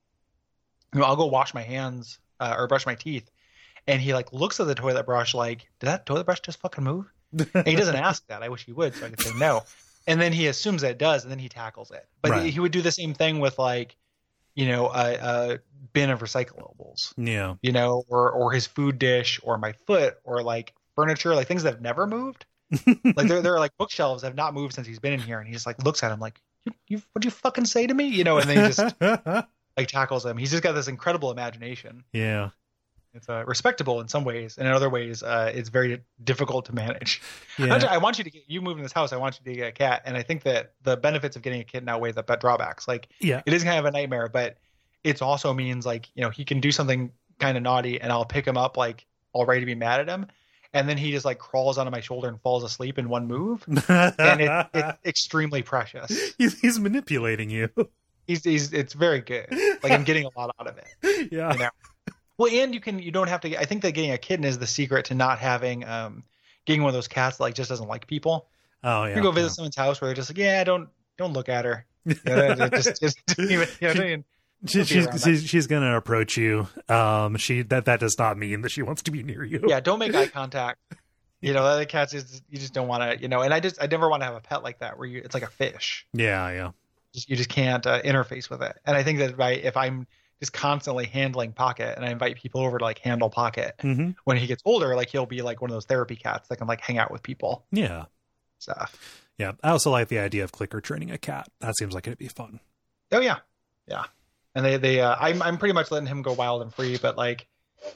[SPEAKER 2] you know, I'll go wash my hands uh, or brush my teeth, and he like looks at the toilet brush like, did that toilet brush just fucking move? And he doesn't ask that. I wish he would, so I could say no. And then he assumes that it does, and then he tackles it. But
[SPEAKER 1] right.
[SPEAKER 2] he, he would do the same thing with like, you know, a, a bin of recyclables,
[SPEAKER 1] Yeah.
[SPEAKER 2] you know, or or his food dish, or my foot, or like furniture, like things that have never moved. Like there, there are like bookshelves that have not moved since he's been in here, and he just like looks at him like, you, you what'd you fucking say to me? You know, and then he just like tackles him. He's just got this incredible imagination.
[SPEAKER 1] Yeah.
[SPEAKER 2] It's uh, respectable in some ways, and in other ways, uh, it's very difficult to manage.
[SPEAKER 1] Yeah.
[SPEAKER 2] Actually, I want you to get you move in this house. I want you to get a cat, and I think that the benefits of getting a kitten outweigh the drawbacks. Like,
[SPEAKER 1] Yeah.
[SPEAKER 2] it is kind of a nightmare, but it also means like, you know, he can do something kind of naughty, and I'll pick him up like all ready to be mad at him, and then he just like crawls onto my shoulder and falls asleep in one move, and it, it's extremely precious.
[SPEAKER 1] He's, he's manipulating you.
[SPEAKER 2] He's, he's it's very good. Like, I'm getting a lot out of it.
[SPEAKER 1] Yeah.
[SPEAKER 2] You know? Well, and you can you don't have to. I think that getting a kitten is the secret to not having um getting one of those cats that like just doesn't like people.
[SPEAKER 1] Oh yeah.
[SPEAKER 2] You go visit
[SPEAKER 1] yeah.
[SPEAKER 2] someone's house where they're just like, yeah, don't don't look at her. You know, just, just, don't even, you know, don't even,
[SPEAKER 1] She,
[SPEAKER 2] don't be
[SPEAKER 1] she's
[SPEAKER 2] around
[SPEAKER 1] she's,
[SPEAKER 2] that.
[SPEAKER 1] she's gonna approach you. Um, she that that does not mean that she wants to be near you.
[SPEAKER 2] Yeah, don't make eye contact. You know, other cats is you just don't want to. You know, and I just I never want to have a pet like that where you it's like a fish.
[SPEAKER 1] Yeah. Yeah.
[SPEAKER 2] Just you just can't uh, interface with it. And I think that by if I'm just constantly handling Pocket, and I invite people over to like handle Pocket,
[SPEAKER 1] Mm-hmm.
[SPEAKER 2] when he gets older, like he'll be like one of those therapy cats that can like hang out with people.
[SPEAKER 1] Yeah.
[SPEAKER 2] Stuff.
[SPEAKER 1] Yeah. I also like the idea of clicker training a cat. That seems like it'd be fun.
[SPEAKER 2] Oh yeah, yeah. And they they uh, I'm I'm pretty much letting him go wild and free, but like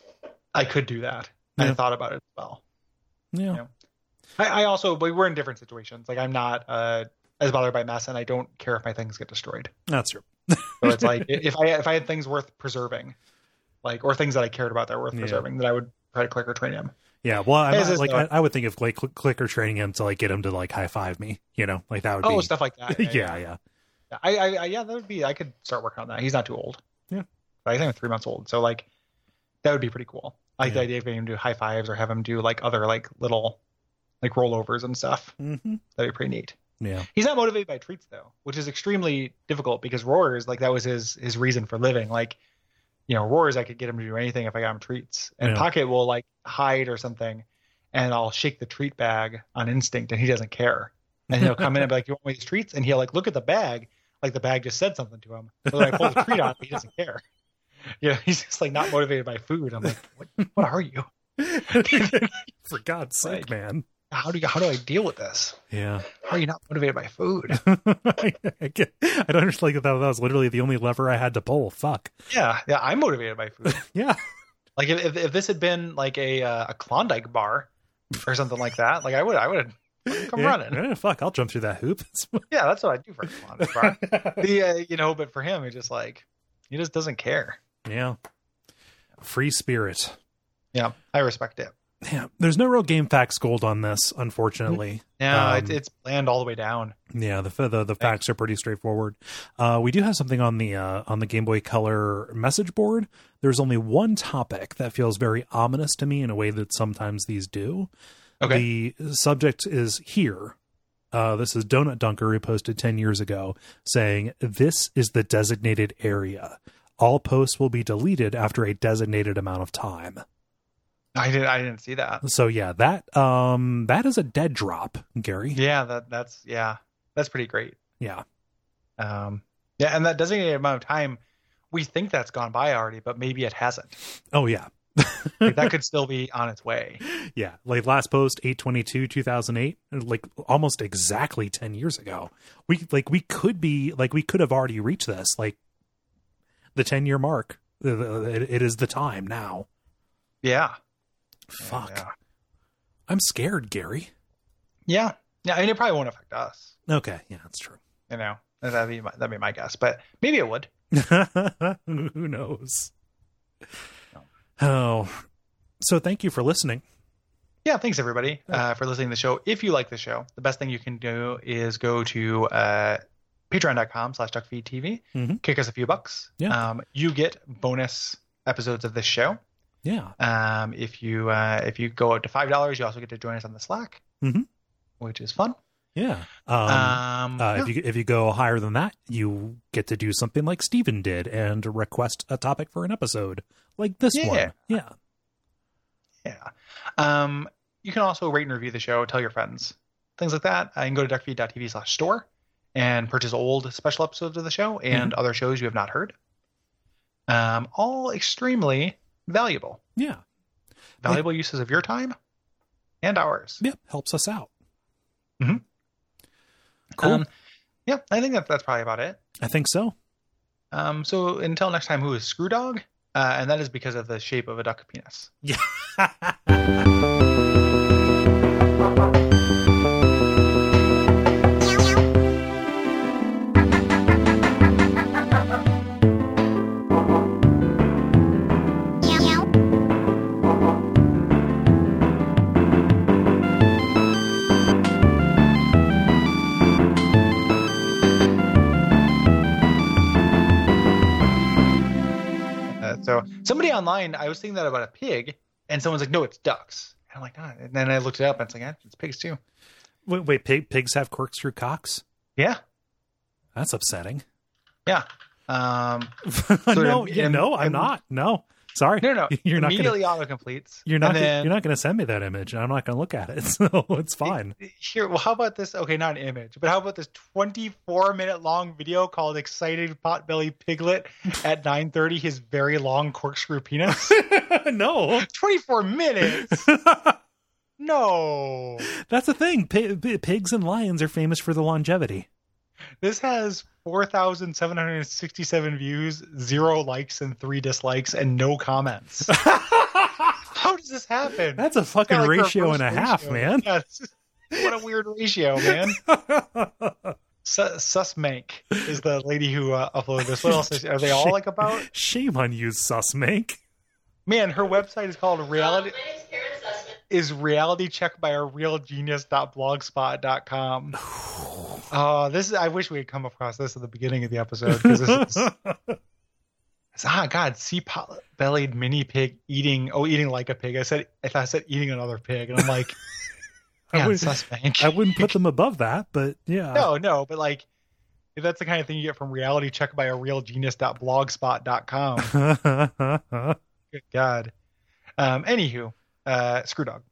[SPEAKER 2] I could do that.
[SPEAKER 1] Yeah.
[SPEAKER 2] I thought about it as well.
[SPEAKER 1] Yeah.
[SPEAKER 2] Yeah. I, I also, but we're in different situations. Like I'm not uh, as bothered by mess, and I don't care if my things get destroyed.
[SPEAKER 1] That's true.
[SPEAKER 2] So it's like if I if I had things worth preserving, like or things that I cared about that were worth
[SPEAKER 1] Yeah.
[SPEAKER 2] preserving, that I would try to clicker train him.
[SPEAKER 1] Yeah. Well, I'm
[SPEAKER 2] As
[SPEAKER 1] not-
[SPEAKER 2] is
[SPEAKER 1] like
[SPEAKER 2] the-
[SPEAKER 1] I, I would think of like cl- clicker training him to like get him to like high five me. You know, like that would
[SPEAKER 2] Oh,
[SPEAKER 1] be
[SPEAKER 2] stuff like that.
[SPEAKER 1] yeah.
[SPEAKER 2] Yeah,
[SPEAKER 1] Yeah.
[SPEAKER 2] yeah. I, I, I yeah, that would be. I could start working on that. He's not too old.
[SPEAKER 1] Yeah.
[SPEAKER 2] I think I'm three months old, so like that would be pretty cool. I like
[SPEAKER 1] Yeah.
[SPEAKER 2] the idea of getting him to do high fives or have him do like other like little like rollovers and stuff.
[SPEAKER 1] Mm-hmm.
[SPEAKER 2] That'd be pretty neat.
[SPEAKER 1] Yeah.
[SPEAKER 2] He's not motivated by treats though, which is extremely difficult because Roars, like that was his his reason for living. Like, you know, Roars, I could get him to do anything if I got him treats. And
[SPEAKER 1] Yeah.
[SPEAKER 2] Pocket will like hide or something, and I'll shake the treat bag on instinct, and he doesn't care. And he'll come in and be like, "You want me these treats?" And he'll like look at the bag, like the bag just said something to him. So when I pull the treat out, he doesn't care. Yeah, he's just like not motivated by food. I'm like, what? What are you?
[SPEAKER 1] For God's sake,
[SPEAKER 2] Like-
[SPEAKER 1] man.
[SPEAKER 2] How do you? How do I deal with this?
[SPEAKER 1] Yeah.
[SPEAKER 2] How are you not motivated by food?
[SPEAKER 1] I, get, I don't understand like that. That was literally the only lever I had to pull. Fuck.
[SPEAKER 2] Yeah, yeah, I'm motivated by food.
[SPEAKER 1] Yeah.
[SPEAKER 2] Like if, if if this had been like a uh, a Klondike bar or something like that, like I would I would have come
[SPEAKER 1] yeah.
[SPEAKER 2] running.
[SPEAKER 1] Yeah, fuck, I'll jump through that hoop.
[SPEAKER 2] Yeah, that's what I do for a Klondike bar. The uh, you know, but for him, he just like he just doesn't care.
[SPEAKER 1] Yeah. Free spirit.
[SPEAKER 2] Yeah, I respect it.
[SPEAKER 1] Yeah. There's no real game facts gold on this, unfortunately.
[SPEAKER 2] Yeah,
[SPEAKER 1] Um,
[SPEAKER 2] it's it's planned all the way down.
[SPEAKER 1] Yeah, the the the facts are pretty straightforward. Uh, we do have something on the uh, on the Game Boy Color message board. There's only one topic that feels very ominous to me in a way that sometimes these do.
[SPEAKER 2] Okay.
[SPEAKER 1] The subject is here. Uh, this is Donut Dunker, who posted ten years ago saying, "This is the designated area. All posts will be deleted after a designated amount of time."
[SPEAKER 2] I did I didn't see that.
[SPEAKER 1] So yeah, that um that is a dead drop, Gary.
[SPEAKER 2] Yeah, that that's yeah, that's pretty great.
[SPEAKER 1] Yeah.
[SPEAKER 2] Um, yeah, and that designated amount of time, we think that's gone by already, but maybe it hasn't.
[SPEAKER 1] Oh yeah.
[SPEAKER 2] Like, that could still be on its way.
[SPEAKER 1] Yeah, like last post eight twenty-two two thousand eight, like almost exactly ten years ago. We like we could be like we could have already reached this, like the ten year mark. It, it is the time now.
[SPEAKER 2] Yeah.
[SPEAKER 1] Fuck.
[SPEAKER 2] Yeah.
[SPEAKER 1] I'm scared, Gary.
[SPEAKER 2] Yeah. Yeah. I mean, it probably won't affect us.
[SPEAKER 1] Okay, yeah, that's true.
[SPEAKER 2] You know, that'd be my, that'd be my guess, but maybe it would.
[SPEAKER 1] Who knows? Oh, so thank you for listening.
[SPEAKER 2] Yeah. Thanks everybody uh, for listening to the show. If you like the show, the best thing you can do is go to uh, patreon.com slash duckfeedtv,
[SPEAKER 1] Mhm.
[SPEAKER 2] kick us a few bucks.
[SPEAKER 1] Yeah.
[SPEAKER 2] Um, you get bonus episodes of this show.
[SPEAKER 1] Yeah.
[SPEAKER 2] Um, if you uh, if you go up to five dollars, you also get to join us on the Slack,
[SPEAKER 1] Mhm.
[SPEAKER 2] which is fun.
[SPEAKER 1] Yeah. Um,
[SPEAKER 2] Um,
[SPEAKER 1] uh,
[SPEAKER 2] yeah.
[SPEAKER 1] if you if you go higher than that, you get to do something like Steven did and request a topic for an episode, like this
[SPEAKER 2] Yeah.
[SPEAKER 1] one. Yeah.
[SPEAKER 2] Yeah. Um, you can also rate and review the show, tell your friends, things like that. Uh, you can go to duckfeed.tv slash store and purchase old special episodes of the show and other shows you have not heard. Um, all extremely valuable.
[SPEAKER 1] Yeah.
[SPEAKER 2] Valuable uses of your time and ours.
[SPEAKER 1] Yep. Helps us out.
[SPEAKER 2] Mm-hmm.
[SPEAKER 1] Cool.
[SPEAKER 2] Um, yeah, I think that that's probably about it.
[SPEAKER 1] I think so.
[SPEAKER 2] Um, so until next time, who is Screwdog? Uh, and that is because of the shape of a duck penis.
[SPEAKER 1] Yeah.
[SPEAKER 2] So somebody online, I was thinking that about a pig, and someone's like, "No, it's ducks." And I'm like, "Ah." And then I looked it up, and it's like, "Yeah, it's pigs too."
[SPEAKER 1] Wait, wait pig, pigs have corkscrew cocks?
[SPEAKER 2] Yeah,
[SPEAKER 1] That's upsetting.
[SPEAKER 2] yeah. Um,
[SPEAKER 1] no,
[SPEAKER 2] it,
[SPEAKER 1] yeah,
[SPEAKER 2] it,
[SPEAKER 1] no, I'm
[SPEAKER 2] it,
[SPEAKER 1] not. No, sorry.
[SPEAKER 2] No, no.
[SPEAKER 1] You're not
[SPEAKER 2] immediately
[SPEAKER 1] gonna,
[SPEAKER 2] auto completes.
[SPEAKER 1] You're not.
[SPEAKER 2] Then,
[SPEAKER 1] you're not going to send me that image. I'm not going to look at it. So it's fine.
[SPEAKER 2] Here, well, how about this? Okay, not an image, but how about this twenty-four minute long video called "Excited Potbelly Piglet at nine thirty His very long corkscrew penis."
[SPEAKER 1] No,
[SPEAKER 2] twenty-four minutes. No,
[SPEAKER 1] that's the thing. P- p- pigs and lions are famous for the longevity.
[SPEAKER 2] This has four thousand seven hundred sixty-seven views, zero likes, and three dislikes, and no comments. How does this happen?
[SPEAKER 1] That's a fucking
[SPEAKER 2] like
[SPEAKER 1] ratio and a
[SPEAKER 2] ratio.
[SPEAKER 1] half, man.
[SPEAKER 2] Yeah, is, what a weird ratio, man. Susmank is the lady who uh, uploaded this. What else is, are they all
[SPEAKER 1] Shame,
[SPEAKER 2] like about?
[SPEAKER 1] Shame on you, Susmank.
[SPEAKER 2] Man, her website is called Reality. Is reality checked by a real genius dot blogspot dot com. Oh, this is. I wish we had come across this at the beginning of the episode because this is. Ah, God, sea pot-bellied mini pig eating. Oh, eating like a pig. I said. I thought I said eating another pig, and I'm like,
[SPEAKER 1] I, would,
[SPEAKER 2] Susmank.
[SPEAKER 1] I wouldn't put them above that, but yeah.
[SPEAKER 2] No, no, but like, if that's the kind of thing you get from reality checked by a real genius dot blogspot dot com. Good God. Um. Anywho, uh, Screwdog.